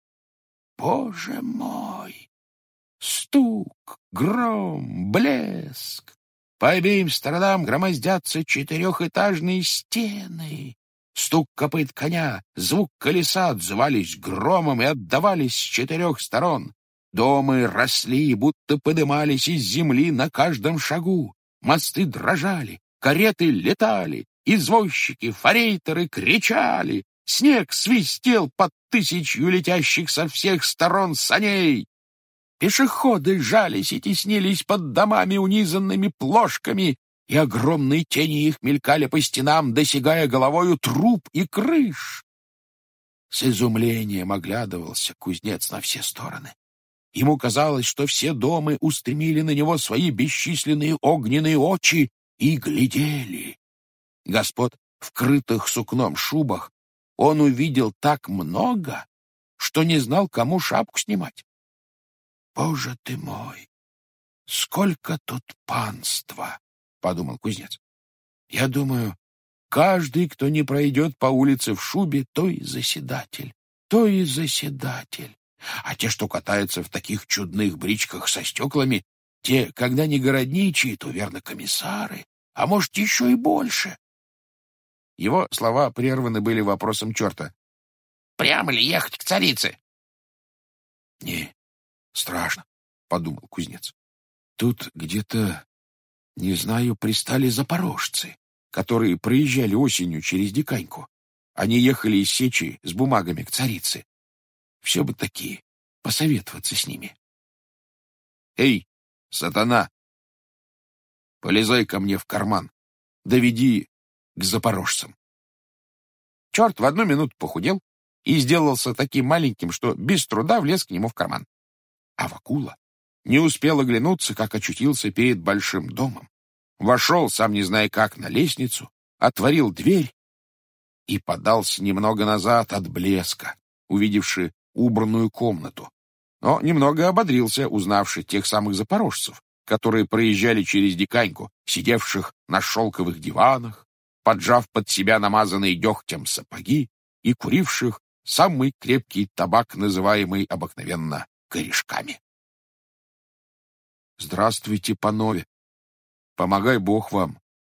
Боже мой! Стук, гром, блеск! По обеим сторонам громоздятся 4-этажные стены. Стук копыт коня, звук колеса отзывались громом и отдавались с 4 сторон. Дома росли, будто подымались из земли на каждом шагу. Мосты дрожали, кареты летали, извозчики, форейтеры кричали. Снег свистел под 1000 летящих со всех сторон саней. Пешеходы жались и теснились под домами, унизанными плошками, и огромные тени их мелькали по стенам, досягая головою труб и крыш. С изумлением оглядывался кузнец на все стороны. Ему казалось, что все дома устремили на него свои бесчисленные огненные очи и глядели. Господ в крытых сукном шубах он увидел так много, что не знал, кому шапку снимать. «Боже ты мой! Сколько тут панства!» — подумал кузнец. «Я думаю, каждый, кто не пройдет по улице в шубе, то и заседатель, то и заседатель. А те, что катаются в таких чудных бричках со стеклами, те, когда не городничие, то, верно, комиссары, а может, еще и больше». Его слова прерваны были вопросом черта. «Прямо ли ехать к царице?» «Не, страшно», — подумал кузнец. «Тут где-то, не знаю, пристали запорожцы, которые проезжали осенью через Диканьку. Они ехали из Сечи с бумагами к царице. Все бы такие, посоветоваться с ними». «Эй, сатана, полезай ко мне в карман, доведи к запорожцам». Черт в 1 минуту похудел и сделался таким маленьким, что без труда влез к нему в карман. А Вакула не успел оглянуться, как очутился перед большим домом. Вошел, сам не зная как, на лестницу, отворил дверь и подался немного назад от блеска, увидевши убранную комнату, но немного ободрился, узнавши тех самых запорожцев, которые проезжали через Диканьку, сидевших на шелковых диванах, поджав под себя намазанные дегтем сапоги и куривших самый крепкий табак, называемый обыкновенно корешками. «Здравствуйте, панове! Помогай Бог вам!»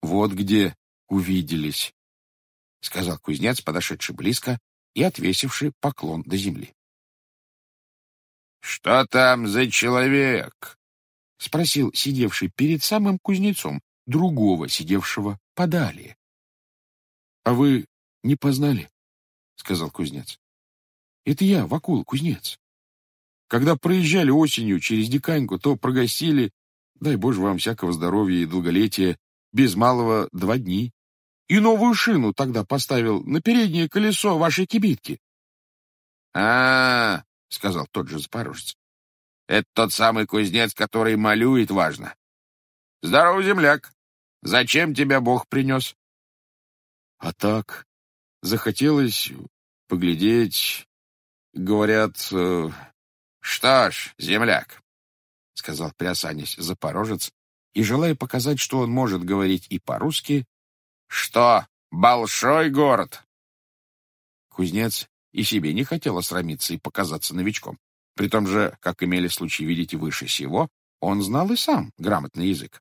Вот где увиделись, — сказал кузнец, подошедший близко и отвесивший поклон до земли. — Что там за человек? — спросил сидевший перед самым кузнецом другого, сидевшего подалее. — А вы не познали? — сказал кузнец. — Это я, Вакула, кузнец. Когда проезжали осенью через Диканьку, то прогостили, дай Боже вам всякого здоровья и долголетия, без малого 2 дни. И новую шину тогда поставил на переднее колесо вашей кибитки. — сказал тот же запорожец, — это тот самый кузнец, который малюет важно. — Здорово, земляк! Зачем тебя Бог принес? — А так, захотелось поглядеть, говорят... Что ж, земляк, — сказал, приосанясь запорожец, и, желая показать, что он может говорить и по-русски, — что, большой город? Кузнец и себе не хотел осрамиться и показаться новичком. При том же, как имели случай видеть выше сего, он знал и сам грамотный язык.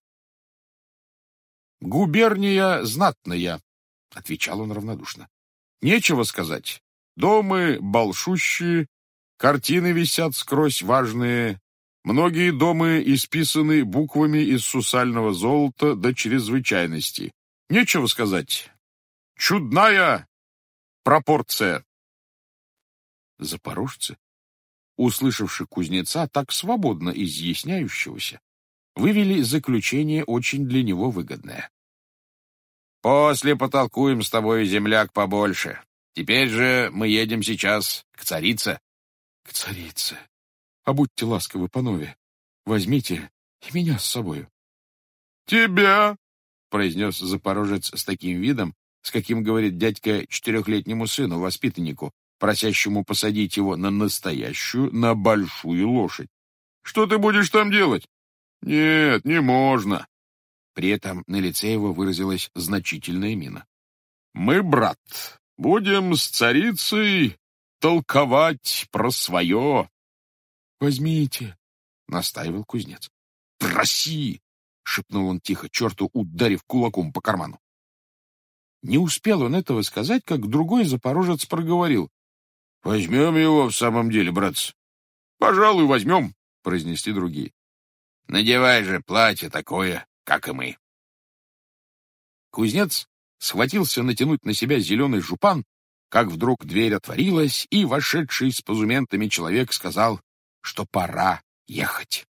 «Губерния знатная», — отвечал он равнодушно. «Нечего сказать. Домы большущие, картины висят скрозь важные, многие дома исписаны буквами из сусального золота до чрезвычайности. Нечего сказать. Чудная пропорция». Запорожцы, услышавши кузнеца так свободно изъясняющегося, вывели заключение очень для него выгодное. «После потолкуем с тобой, земляк, побольше. Теперь же мы едем сейчас к царице». «К царице. А будьте ласковы, панове, возьмите и меня с собою». «Тебя?» — произнес запорожец с таким видом, с каким говорит дядька 4-летнему сыну, воспитаннику, просящему посадить его на настоящую, на большую лошадь. «Что ты будешь там делать?» «Нет, не можно». При этом на лице его выразилась значительная мина. «Мы, брат, будем с царицей толковать про свое». «Возьмите», — настаивал кузнец. «Проси!» — шепнул он тихо черту, ударив кулаком по карману. Не успел он этого сказать, как другой запорожец проговорил. «Возьмем его в самом деле, братцы». «Пожалуй, возьмем», — произнесли другие. «Надевай же платье такое, как и мы». Кузнец схватился натянуть на себя зеленый жупан, как вдруг дверь отворилась, и вошедший с позументами человек сказал, что пора ехать.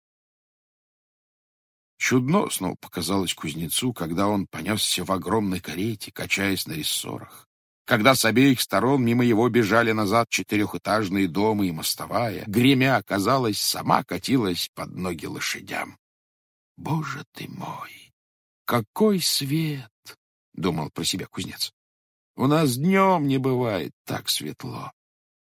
Чудно снова показалось кузнецу, когда он понесся в огромной карете, качаясь на рессорах, когда с обеих сторон мимо его бежали назад 4-этажные дома и мостовая, гремя, казалось, сама катилась под ноги лошадям. «Боже ты мой! Какой свет!» — думал про себя кузнец. «У нас днем не бывает так светло».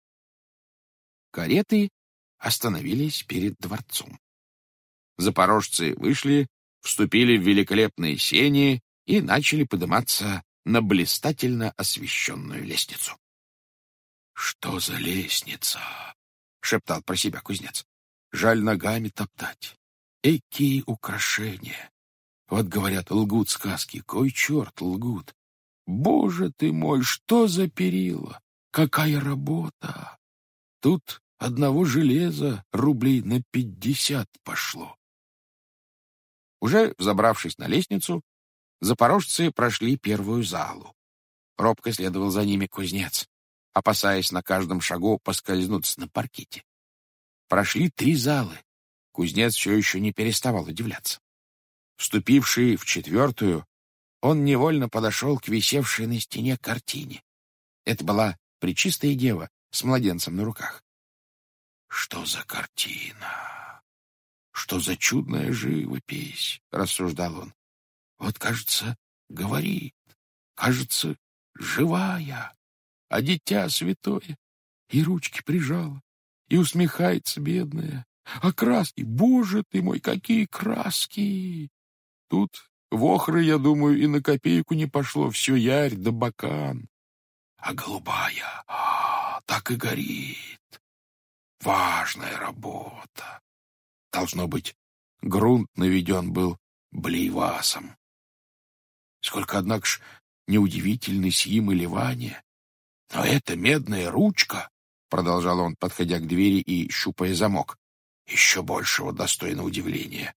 Кареты остановились перед дворцом. Запорожцы вышли, вступили в великолепные сени и начали подниматься на блистательно освещенную лестницу. «Что за лестница?» — шептал про себя кузнец. «Жаль ногами топтать. Экие украшения! Вот, говорят, лгут сказки. Кой черт лгут? Боже ты мой, что за перила! Какая работа! Тут одного железа рублей на 50 пошло». Уже взобравшись на лестницу, запорожцы прошли первую залу. Робко следовал за ними кузнец, опасаясь на каждом шагу поскользнуться на паркете. Прошли 3 залы. Кузнец все еще не переставал удивляться. Вступивший в 4-ю, он невольно подошел к висевшей на стене картине. Это была Пречистая Дева с младенцем на руках. «Что за картина? Что за чудная живопись?» — рассуждал он. «Вот, кажется, говорит, кажется, живая, а дитя святое и ручки прижала, и усмехается бедная. А краски, боже ты мой, какие краски! Тут в охры, я думаю, и на копейку не пошло, все ярь да бакан. А голубая, так и горит. Важная работа. Должно быть, грунт наведен был блейвасом. Сколько, однако ж, неудивительны сим и ливания. Но эта медная ручка, — продолжал он, подходя к двери и щупая замок, — еще большего достойна удивления.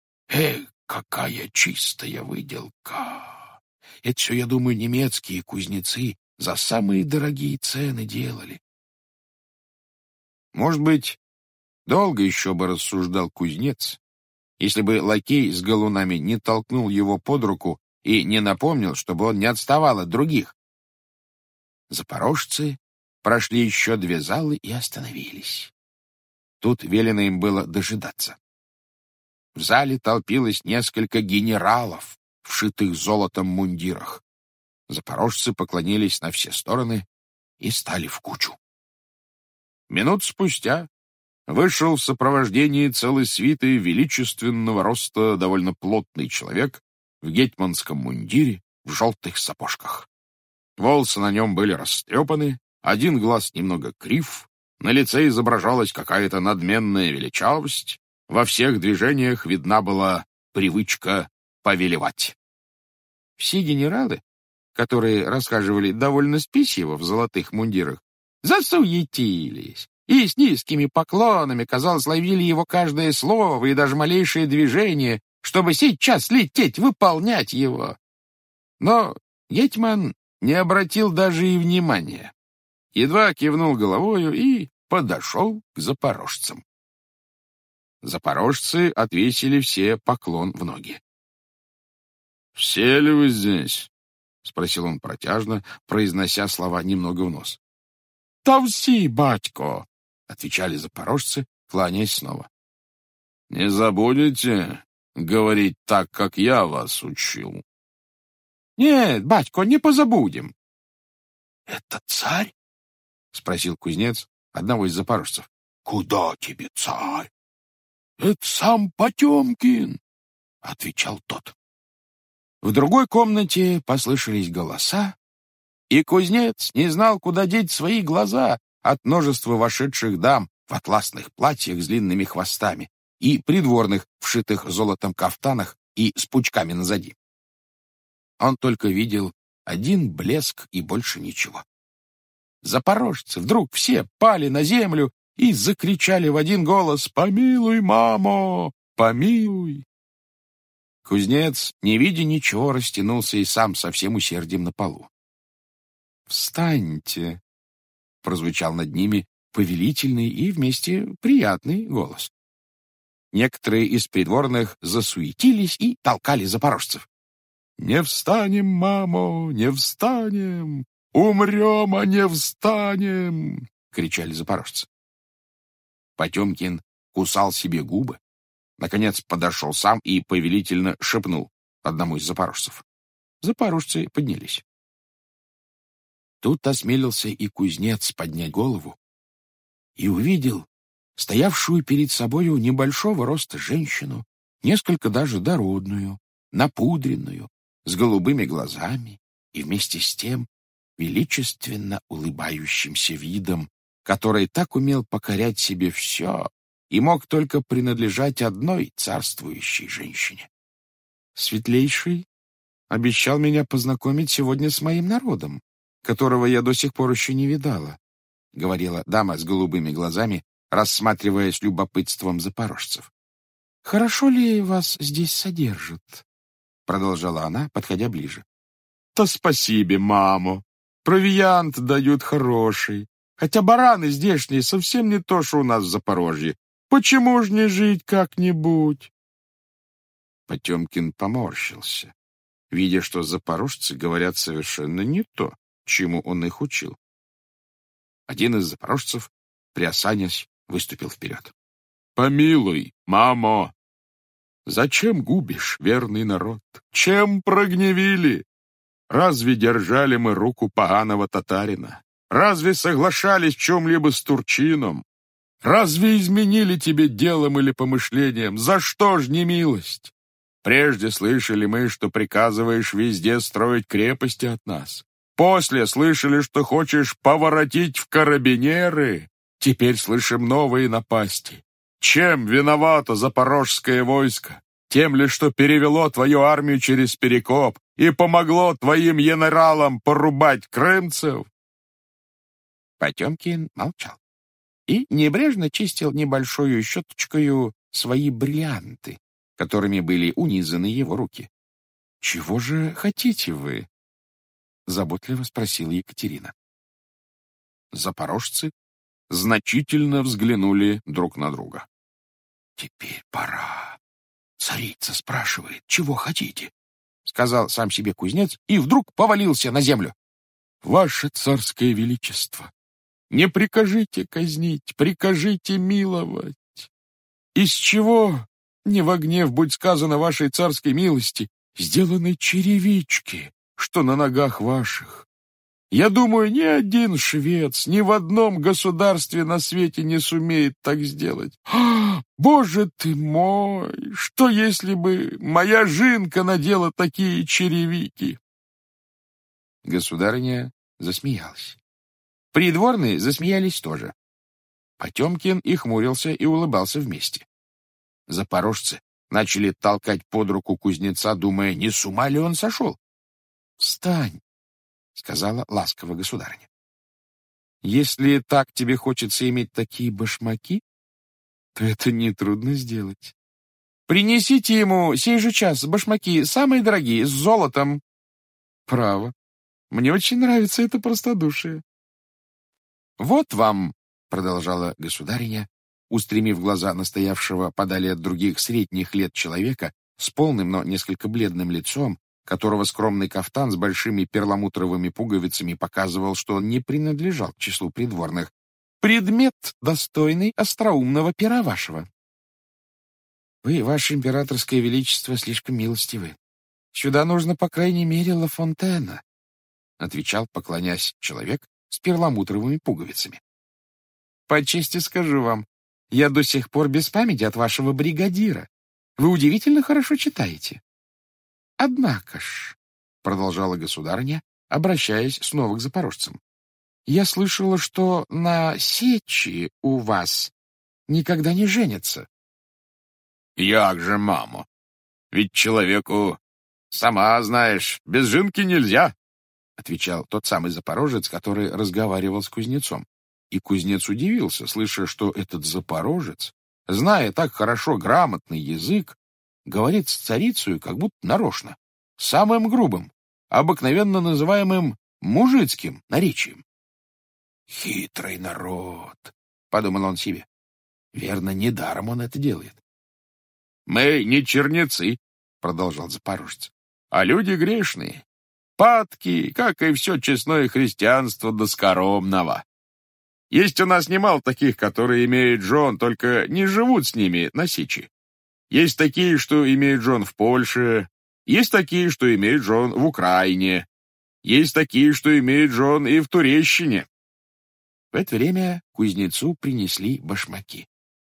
Какая чистая выделка! Это все, я думаю, немецкие кузнецы за самые дорогие цены делали. Может быть, долго еще бы рассуждал кузнец, если бы лакей с галунами не толкнул его под руку и не напомнил, чтобы он не отставал от других. Запорожцы прошли еще 2 залы и остановились. Тут велено им было дожидаться. В зале толпилось несколько генералов, вшитых золотом мундирах. Запорожцы поклонились на все стороны и стали в кучу. Минут спустя вышел в сопровождении целой свиты величественного роста довольно плотный человек в гетманском мундире, в желтых сапожках. Волосы на нем были растрепаны, один глаз немного крив, на лице изображалась какая-то надменная величавость, во всех движениях видна была привычка повелевать. Все генералы, которые расхаживали довольно спесиво в золотых мундирах, засуетились и с низкими поклонами, казалось, ловили его каждое слово и даже малейшее движение, чтобы сейчас лететь, выполнять его. Но гетман не обратил даже и внимания. Едва кивнул головою и подошел к запорожцам. Запорожцы отвесили все поклон в ноги. «Все ли вы здесь?» — спросил он протяжно, произнося слова немного в нос. «Та всі, батько!» — отвечали запорожцы, кланяясь снова. «Не забудете говорить так, как я вас учил?» «Нет, батько, не позабудем». «Это царь?» — спросил кузнец одного из запорожцев. «Куда тебе, царь?» «Это сам Потемкин», — отвечал тот. В другой комнате послышались голоса, и кузнец не знал, куда деть свои глаза от множества вошедших дам в атласных платьях с длинными хвостами и придворных, вшитых золотом кафтанах и с пучками назади. Он только видел один блеск и больше ничего. Запорожцы вдруг все пали на землю и закричали в один голос: «Помилуй, мамо! Помилуй!» Кузнец, не видя ничего, растянулся и сам со всем усердием на полу. «Встаньте!» — прозвучал над ними повелительный и вместе приятный голос. Некоторые из придворных засуетились и толкали запорожцев. «Не встанем, мамо, не встанем! Умрем, а не встанем!» — кричали запорожцы. Потемкин кусал себе губы, наконец подошел сам и повелительно шепнул одному из запорожцев. Запорожцы поднялись. Тут осмелился и кузнец поднять голову и увидел стоявшую перед собою небольшого роста женщину, несколько даже дородную, напудренную, с голубыми глазами и вместе с тем величественно улыбающимся видом, который так умел покорять себе все и мог только принадлежать одной царствующей женщине. «Светлейший обещал меня познакомить сегодня с моим народом, которого я до сих пор еще не видала», — говорила дама с голубыми глазами, рассматривая с любопытством запорожцев. «Хорошо ли вас здесь содержат?» — продолжала она, подходя ближе. «Да спасибо, мамо. Провиант дают хороший. Хотя бараны здешние совсем не то, что у нас в Запорожье. Почему ж не жить как-нибудь?» Потемкин поморщился, видя, что запорожцы говорят совершенно не то, чему он их учил. Один из запорожцев, приосанясь, выступил вперед. «Помилуй, мамо! Зачем губишь верный народ? Чем прогневили? Разве держали мы руку поганого татарина? Разве соглашались в чем-либо с турчином? Разве изменили тебе делом или помышлением? За что ж не милость? Прежде слышали мы, что приказываешь везде строить крепости от нас. После слышали, что хочешь поворотить в карабинеры. Теперь слышим новые напасти. Чем виновато запорожское войско? Тем ли, что перевело твою армию через Перекоп, и помогло твоим генералам порубать крымцев?» Потемкин молчал и небрежно чистил небольшую щеточкою свои бриллианты, которыми были унизаны его руки. «Чего же хотите вы?» — заботливо спросила Екатерина. Запорожцы значительно взглянули друг на друга. «Теперь пора. Царица спрашивает, чего хотите?» — сказал сам себе кузнец и вдруг повалился на землю. «Ваше царское величество, не прикажите казнить, прикажите миловать. Из чего, не во гнев будь сказано вашей царской милости, сделаны черевички, что на ногах ваших? Я думаю, ни один швец ни в одном государстве на свете не сумеет так сделать. Боже ты мой! Что если бы моя жинка надела такие черевики?» Государыня засмеялась. Придворные засмеялись тоже. Потемкин и хмурился, и улыбался вместе. Запорожцы начали толкать под руку кузнеца, думая, не с ума ли он сошел. «Встань!» — сказала ласково государыня. «Если так тебе хочется иметь такие башмаки, то это нетрудно сделать. Принесите ему сей же час башмаки, самые дорогие, с золотом». «Право. Мне очень нравится это простодушие». «Вот вам», — продолжала государиня, устремив глаза настоявшего подали от других средних лет человека с полным, но несколько бледным лицом, которого скромный кафтан с большими перламутровыми пуговицами показывал, что он не принадлежал к числу придворных, «предмет, достойный остроумного пера вашего». «Вы, ваше императорское величество, слишком милостивы. Сюда нужно, по крайней мере, Ла Фонтена», — отвечал, поклонясь, человек с перламутровыми пуговицами. «По чести скажу вам, я до сих пор без памяти от вашего бригадира. Вы удивительно хорошо читаете». «Однако ж», — продолжала государыня, обращаясь снова к запорожцам, «я слышала, что на сечи у вас никогда не женятся». «Як же, мамо? Ведь человеку, сама знаешь, без жинки нельзя», — отвечал тот самый запорожец, который разговаривал с кузнецом. И кузнец удивился, слыша, что этот запорожец, зная так хорошо грамотный язык, говорит с царицей как будто нарочно, самым грубым, обыкновенно называемым мужицким наречием. «Хитрый народ», — подумал он себе. «Верно, недаром он это делает». «Мы не чернецы», — продолжал запорожец, «а люди грешные, падки, как и все честное христианство до скоромного. Есть у нас немало таких, которые имеют жен, только не живут с ними на сечи. Есть такие, что имеют жен в Польше, есть такие, что имеют жен в Украине, есть такие, что имеют жен и в Турещине». В это время кузнецу принесли башмаки.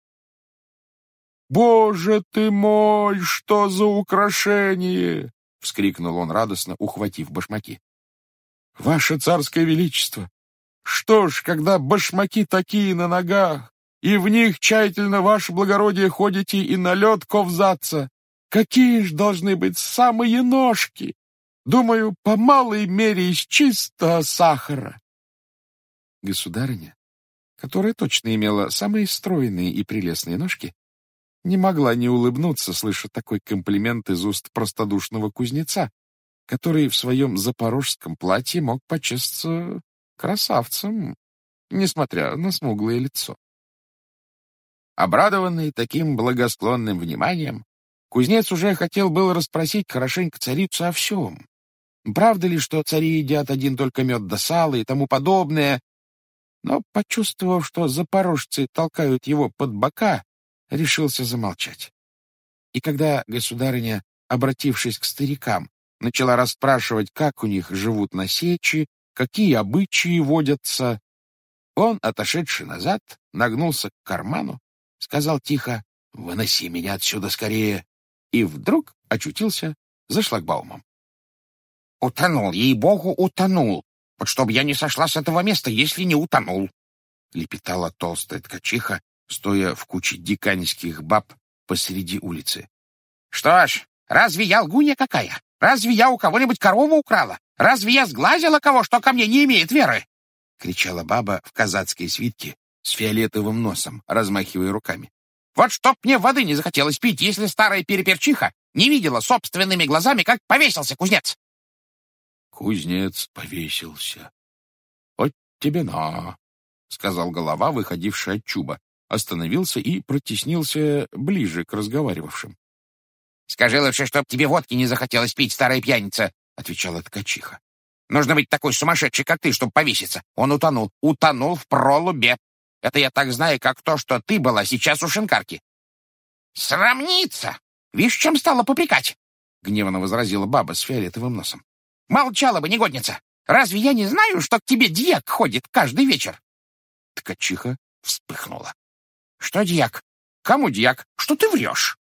«Боже ты мой, что за украшение!» — вскрикнул он радостно, ухватив башмаки. «Ваше царское величество! Что ж, когда башмаки такие на ногах, и в них тщательно, ваше благородие, ходите и на лед ковзаться, какие ж должны быть самые ножки! Думаю, по малой мере из чистого сахара». Государыня, которая точно имела самые стройные и прелестные ножки, не могла не улыбнуться, слыша такой комплимент из уст простодушного кузнеца, который в своем запорожском платье мог почесться красавцем, несмотря на смуглое лицо. Обрадованный таким благосклонным вниманием, кузнец уже хотел было расспросить хорошенько царицу о всем. Правда ли, что цари едят один только мед да сало и тому подобное? Но, почувствовав, что запорожцы толкают его под бока, решился замолчать. И когда государыня, обратившись к старикам, начала расспрашивать, как у них живут на сечи, какие обычаи водятся, он, отошедший назад, нагнулся к карману, сказал тихо: «Выноси меня отсюда скорее!» и вдруг очутился за шлагбаумом. «Утонул, ей-богу, утонул! Вот чтоб я не сошла с этого места, если не утонул!» — лепетала толстая ткачиха, стоя в куче диканьских баб посреди улицы. «Что ж, Разве я лгунья какая? Разве я у кого-нибудь корову украла? Разве я сглазила кого, что ко мне не имеет веры?» — кричала баба в казацкой свитке с фиолетовым носом, размахивая руками. «Вот чтоб мне воды не захотелось пить, если старая переперчиха не видела собственными глазами, как повесился кузнец!» Кузнец повесился. «Вот тебе на!» — сказал голова, выходивший от чуба, остановился и протеснился ближе к разговаривавшим. «Скажи лучше, чтоб тебе водки не захотелось пить, старая пьяница!» — отвечала ткачиха. «Нужно быть такой сумасшедший, как ты, чтобы повеситься. Он утонул. Утонул в пролубе. Это я так знаю, как то, что ты была сейчас у шинкарки». «Срамница! Видишь, чем стала попрекать?» — гневно возразила баба с фиолетовым носом. «Молчала бы, негодница! Разве я не знаю, что к тебе дьяк ходит каждый вечер?» Ткачиха вспыхнула. «Что дьяк? Кому дьяк? Что ты врешь?»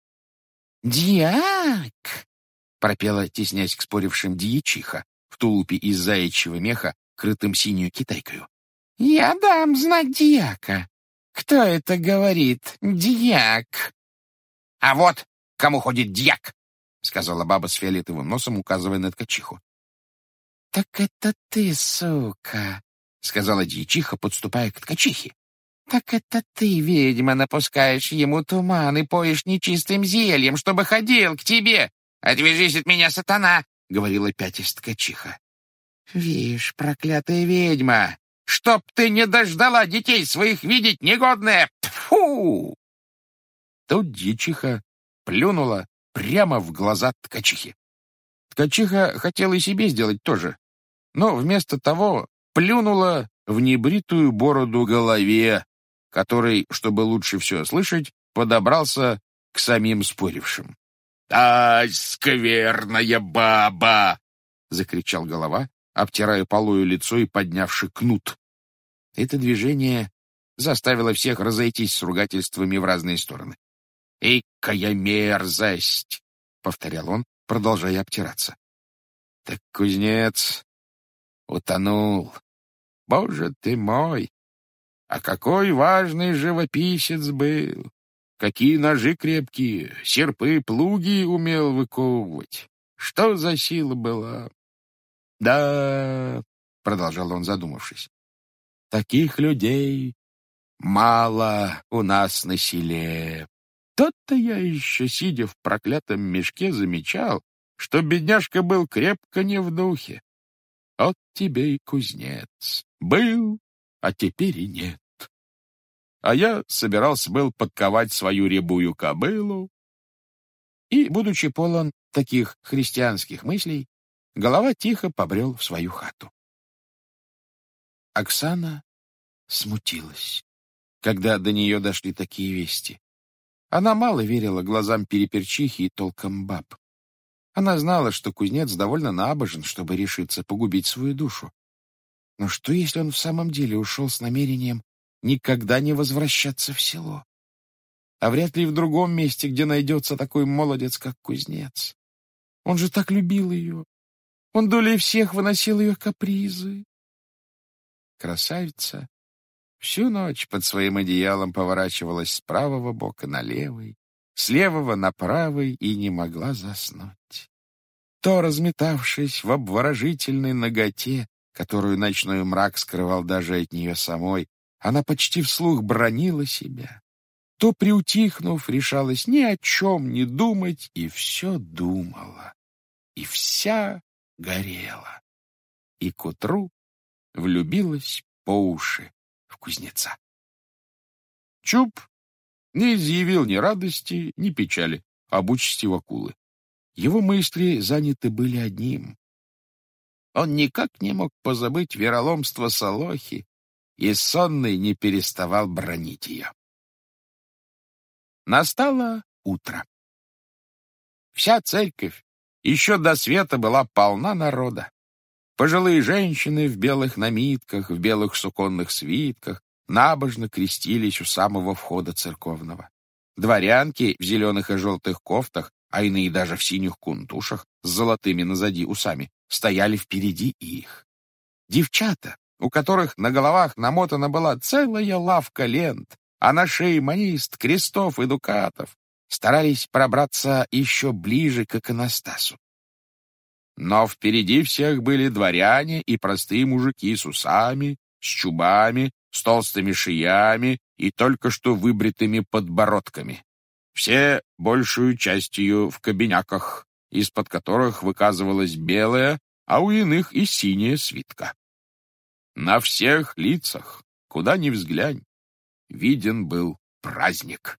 «Дьяк!» — пропела, теснясь к спорившим дьячиха в тулупе из заячьего меха, крытым синюю китайкою. «Я дам знать дьяка. Кто это говорит? Дьяк!» «А вот кому ходит дьяк!» — сказала баба с фиолетовым носом, указывая на ткачиху. «Так это ты, сука!» — сказала дьячиха, подступая к ткачихе. «Так это ты, ведьма, напускаешь ему туман и поешь нечистым зельем, чтобы ходил к тебе. Отвяжись от меня, сатана!» — говорила пятясь ткачиха. «Вишь, проклятая ведьма, чтоб ты не дождала детей своих видеть, негодная! Тьфу!» Тут дьячиха плюнула прямо в глаза ткачихи. Ткачиха хотела и себе сделать то же, но вместо того плюнула в небритую бороду голове, который, чтобы лучше все слышать, подобрался к самим спорившим. «Ай, скверная баба!» — закричал голова, обтирая полою лицо и поднявши кнут. Это движение заставило всех разойтись с ругательствами в разные стороны. «Экая мерзость!» — повторял он, продолжая обтираться. «Так кузнец утонул. Боже ты мой! А какой важный живописец был! Какие ножи крепкие, серпы, плуги умел выковывать! Что за сила была!» «Да, — продолжал он, задумавшись, — таких людей мало у нас на селе. Тот-то я еще, сидя в проклятом мешке, замечал, что бедняжка был крепко не в духе. Вот тебе и кузнец. Был, а теперь и нет. А я собирался был подковать свою рябую кобылу». И, будучи полон таких христианских мыслей, голова тихо побрел в свою хату. Оксана смутилась, когда до нее дошли такие вести. Она мало верила глазам переперчихи и толком баб. Она знала, что кузнец довольно набожен, чтобы решиться погубить свою душу. Но что, если он в самом деле ушел с намерением никогда не возвращаться в село? А вряд ли в другом месте, где найдется такой молодец, как кузнец. Он же так любил ее. Он долей всех выносил ее капризы. Красавица всю ночь под своим одеялом поворачивалась с правого бока на левый, с левого на правый и не могла заснуть. То, разметавшись в обворожительной наготе, которую ночной мрак скрывал даже от нее самой, она почти вслух бранила себя, то, приутихнув, решалась ни о чем не думать и все думала, и вся горела, и к утру влюбилась по уши в кузнеца. Чуб не изъявил ни радости, ни печали об участи Вакулы. Его мысли заняты были одним. Он никак не мог позабыть вероломство Солохи, и сонный не переставал бранить ее. Настало утро. Вся церковь еще до света была полна народа. Пожилые женщины в белых намитках, в белых суконных свитках набожно крестились у самого входа церковного. Дворянки в зеленых и желтых кофтах, а иные даже в синих кунтушах с золотыми назади усами, стояли впереди их. Девчата, у которых на головах намотана была целая лавка лент, а на шее манист, крестов и дукатов, старались пробраться еще ближе к иконостасу. Но впереди всех были дворяне и простые мужики с усами, с чубами, с толстыми шиями и только что выбритыми подбородками. Все большую частью в кабиняках, из-под которых выказывалась белая, а у иных и синяя свитка. На всех лицах, куда ни взглянь, виден был праздник.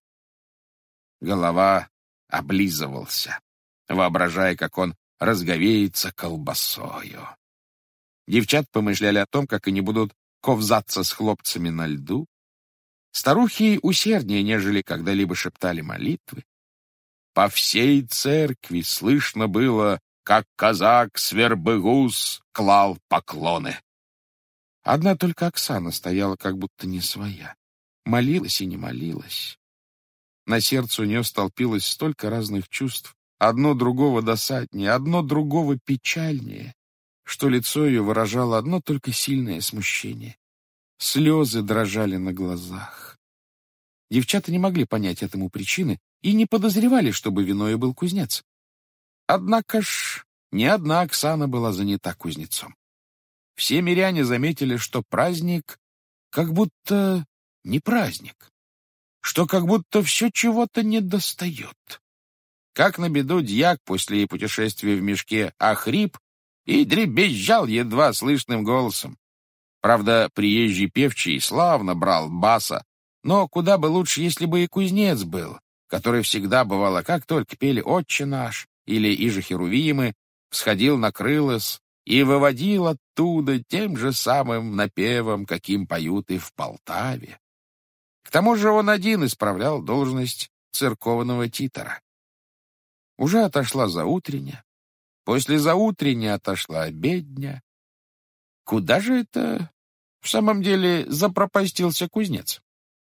Голова облизывался, воображая, как он разговеется колбасою. Девчат помышляли о том, как они будут ковзаться с хлопцами на льду. Старухи усерднее, нежели когда-либо шептали молитвы. По всей церкви слышно было, как казак Свербыгус клал поклоны. Одна только Оксана стояла как будто не своя. Молилась и не молилась. На сердце у нее столпилось столько разных чувств, одно другого досаднее, одно другого печальнее, что лицо ее выражало одно только сильное смущение. Слезы дрожали на глазах. Девчата не могли понять этому причины и не подозревали, чтобы виною был кузнец. Однако ж ни одна Оксана была занята кузнецом. Все миряне заметили, что праздник как будто не праздник, что как будто все чего-то недостает. Как на беду дьяк после путешествия в мешке охрип и дребезжал едва слышным голосом. Правда, приезжий певчий славно брал баса, но куда бы лучше, если бы и кузнец был, который всегда, бывало, как только пели «Отче наш» или «Иже Херувимы», всходил на крылос и выводил оттуда тем же самым напевом, каким поют и в Полтаве. К тому же он один исправлял должность церковного титора. Уже отошла заутренняя, после заутренней отошла обедня. Куда же это в самом деле запропастился кузнец?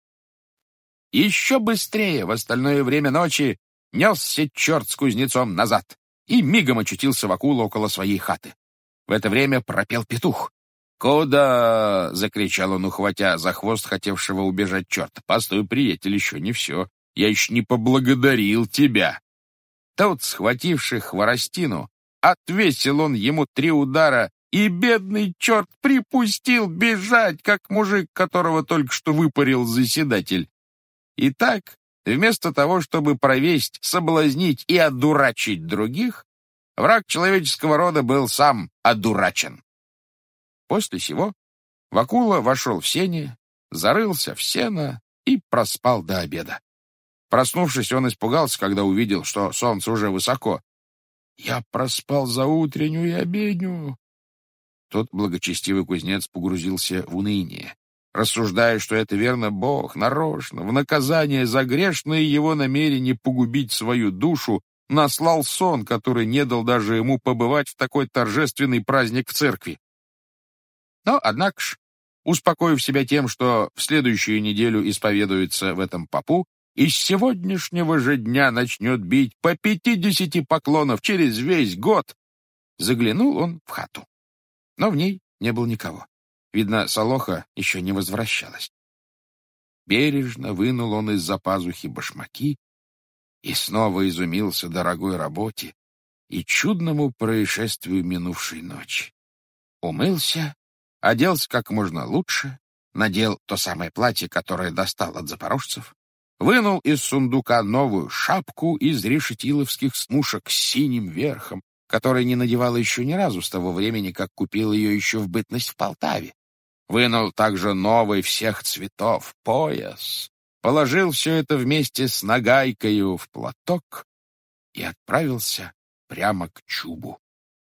Еще быстрее в остальное время ночи несся черт с кузнецом назад и мигом очутился Вакула около своей хаты. В это время пропел петух. «Куда?» — закричал он, ухватя за хвост хотевшего убежать черта. «Постой, приятель, еще не все. Я еще не поблагодарил тебя». Тот, схвативший хворостину, отвесил он ему 3 удара, и бедный черт припустил бежать, как мужик, которого только что выпарил заседатель. И так, вместо того, чтобы провесть, соблазнить и одурачить других, враг человеческого рода был сам одурачен. После сего Вакула вошел в сени, зарылся в сено и проспал до обеда. Проснувшись, он испугался, когда увидел, что солнце уже высоко. «Я проспал заутреннюю и обедню». Тот благочестивый кузнец погрузился в уныние, рассуждая, что это верно Бог нарочно, в наказание за грешное его намерение погубить свою душу, наслал сон, который не дал даже ему побывать в такой торжественный праздник в церкви. Но, однако ж, успокоив себя тем, что в следующую неделю исповедуется в этом попу, и с сегодняшнего же дня начнет бить по 50 поклонов через весь год, заглянул он в хату. Но в ней не было никого. Видно, Солоха еще не возвращалась. Бережно вынул он из-за пазухи башмаки и снова изумился дорогой работе и чудному происшествию минувшей ночи. Умылся, оделся как можно лучше, надел то самое платье, которое достал от запорожцев, вынул из сундука новую шапку из решетиловских смушек с синим верхом, которую не надевала еще ни разу с того времени, как купил ее еще в бытность в Полтаве. Вынул также новый всех цветов пояс, положил все это вместе с нагайкою в платок и отправился прямо к Чубу.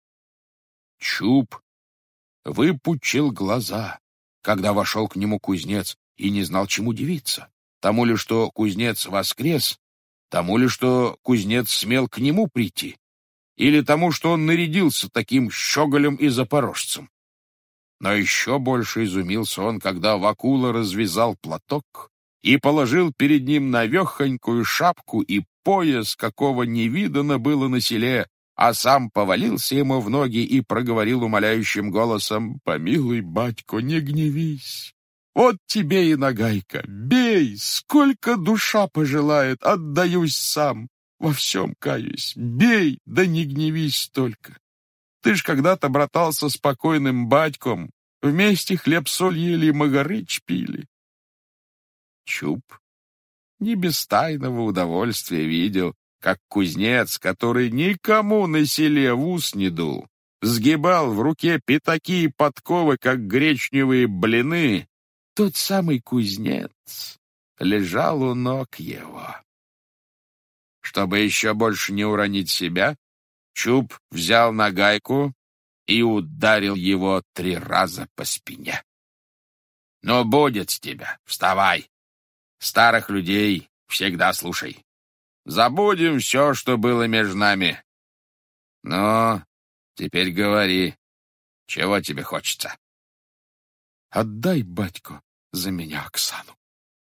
Чуб выпучил глаза, когда вошел к нему кузнец, и не знал, чему дивиться. Тому ли, что кузнец воскрес, тому ли, что кузнец смел к нему прийти, или тому, что он нарядился таким щеголем и запорожцем. Но еще больше изумился он, когда Вакула развязал платок и положил перед ним навехонькую шапку и пояс, какого не видано было на селе, а сам повалился ему в ноги и проговорил умоляющим голосом: «Помилуй, батько, не гневись. Вот тебе и нагайка. Бей, сколько душа пожелает, отдаюсь сам. Во всем каюсь. Бей, да не гневись только. Ты ж когда-то братался с покойным батьком. Вместе хлеб-соль ели и магарыч пили. Чуб не без тайного удовольствия видел, как кузнец, который никому на селе в ус не дул, сгибал в руке пятаки и подковы, как гречневые блины. Тот самый кузнец лежал у ног его. Чтобы еще больше не уронить себя, Чуб взял нагайку и ударил его 3 раза по спине. «Ну, будет с тебя, вставай! Старых людей всегда слушай. Забудем все, что было между нами. Ну, теперь говори, чего тебе хочется?» «Отдай, батько, за меня Оксану».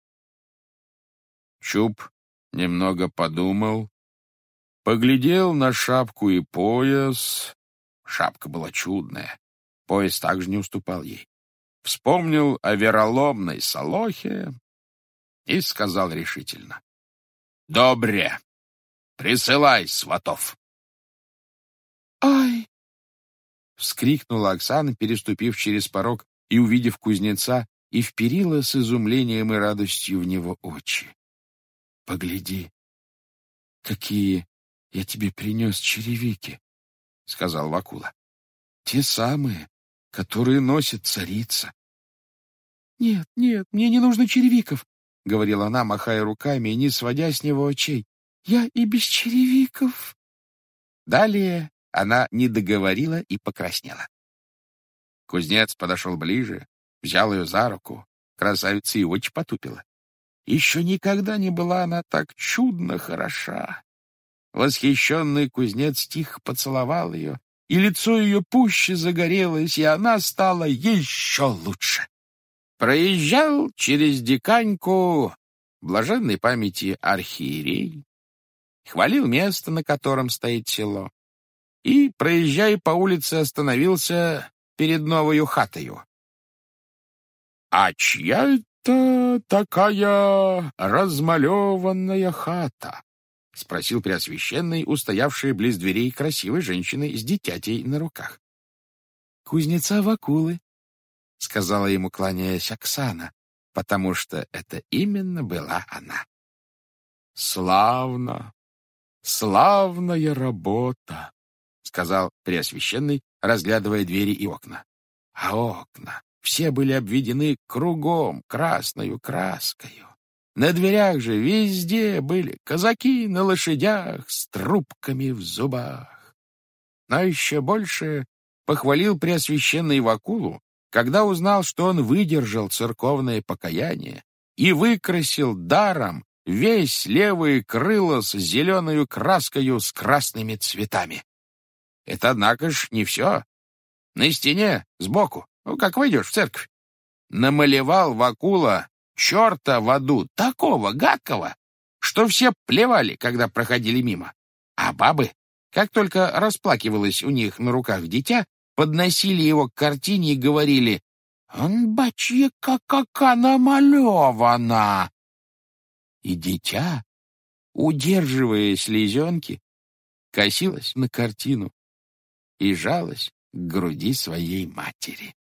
Чуб немного подумал, поглядел на шапку и пояс. Шапка была чудная, пояс также не уступал ей. Вспомнил о вероломной Солохе и сказал решительно: «Добре, присылай сватов». «Ай!» — вскрикнула Оксана, переступив через порог и увидев кузнеца, и вперила с изумлением и радостью в него очи. «Погляди, какие я тебе принес черевики», — сказал Вакула. «Те самые, которые носит царица». «Нет, нет, мне не нужно черевиков», — говорила она, махая руками и не сводя с него очей. «Я и без черевиков». Далее она не договорила и покраснела. Кузнец подошел ближе, взял ее за руку. Красавица и очи потупила. Еще никогда не была она так чудно хороша. Восхищенный кузнец тихо поцеловал ее, и лицо ее пуще загорелось, и она стала еще лучше. Проезжал через Диканьку блаженной памяти архиерей, хвалил место, на котором стоит село, и, проезжая по улице, остановился перед новою хатою. «А чья это такая размалеванная хата?» — спросил Преосвященный, устоявший близ дверей красивой женщины с дитятей на руках. «Кузнеца Вакулы», — сказала ему, кланяясь, Оксана, потому что это именно была она. «Славно, славная работа», — сказал Преосвященный, разглядывая двери и окна. А окна все были обведены кругом красною краскою. На дверях же везде были казаки на лошадях с трубками в зубах. Но еще больше похвалил Преосвященный Вакулу, когда узнал, что он выдержал церковное покаяние и выкрасил даром весь левое крыло с зеленою краскою с красными цветами. Это, однако ж, не все. На стене, сбоку, как выйдешь в церковь, намалевал Вакула черта в аду, такого гадкого, что все плевали, когда проходили мимо. А бабы, как только расплакивалось у них на руках дитя, подносили его к картине и говорили: «Он, бачье, какака намалевана!» И дитя, удерживая слезенки, косилось на картину и жалось к груди своей матери.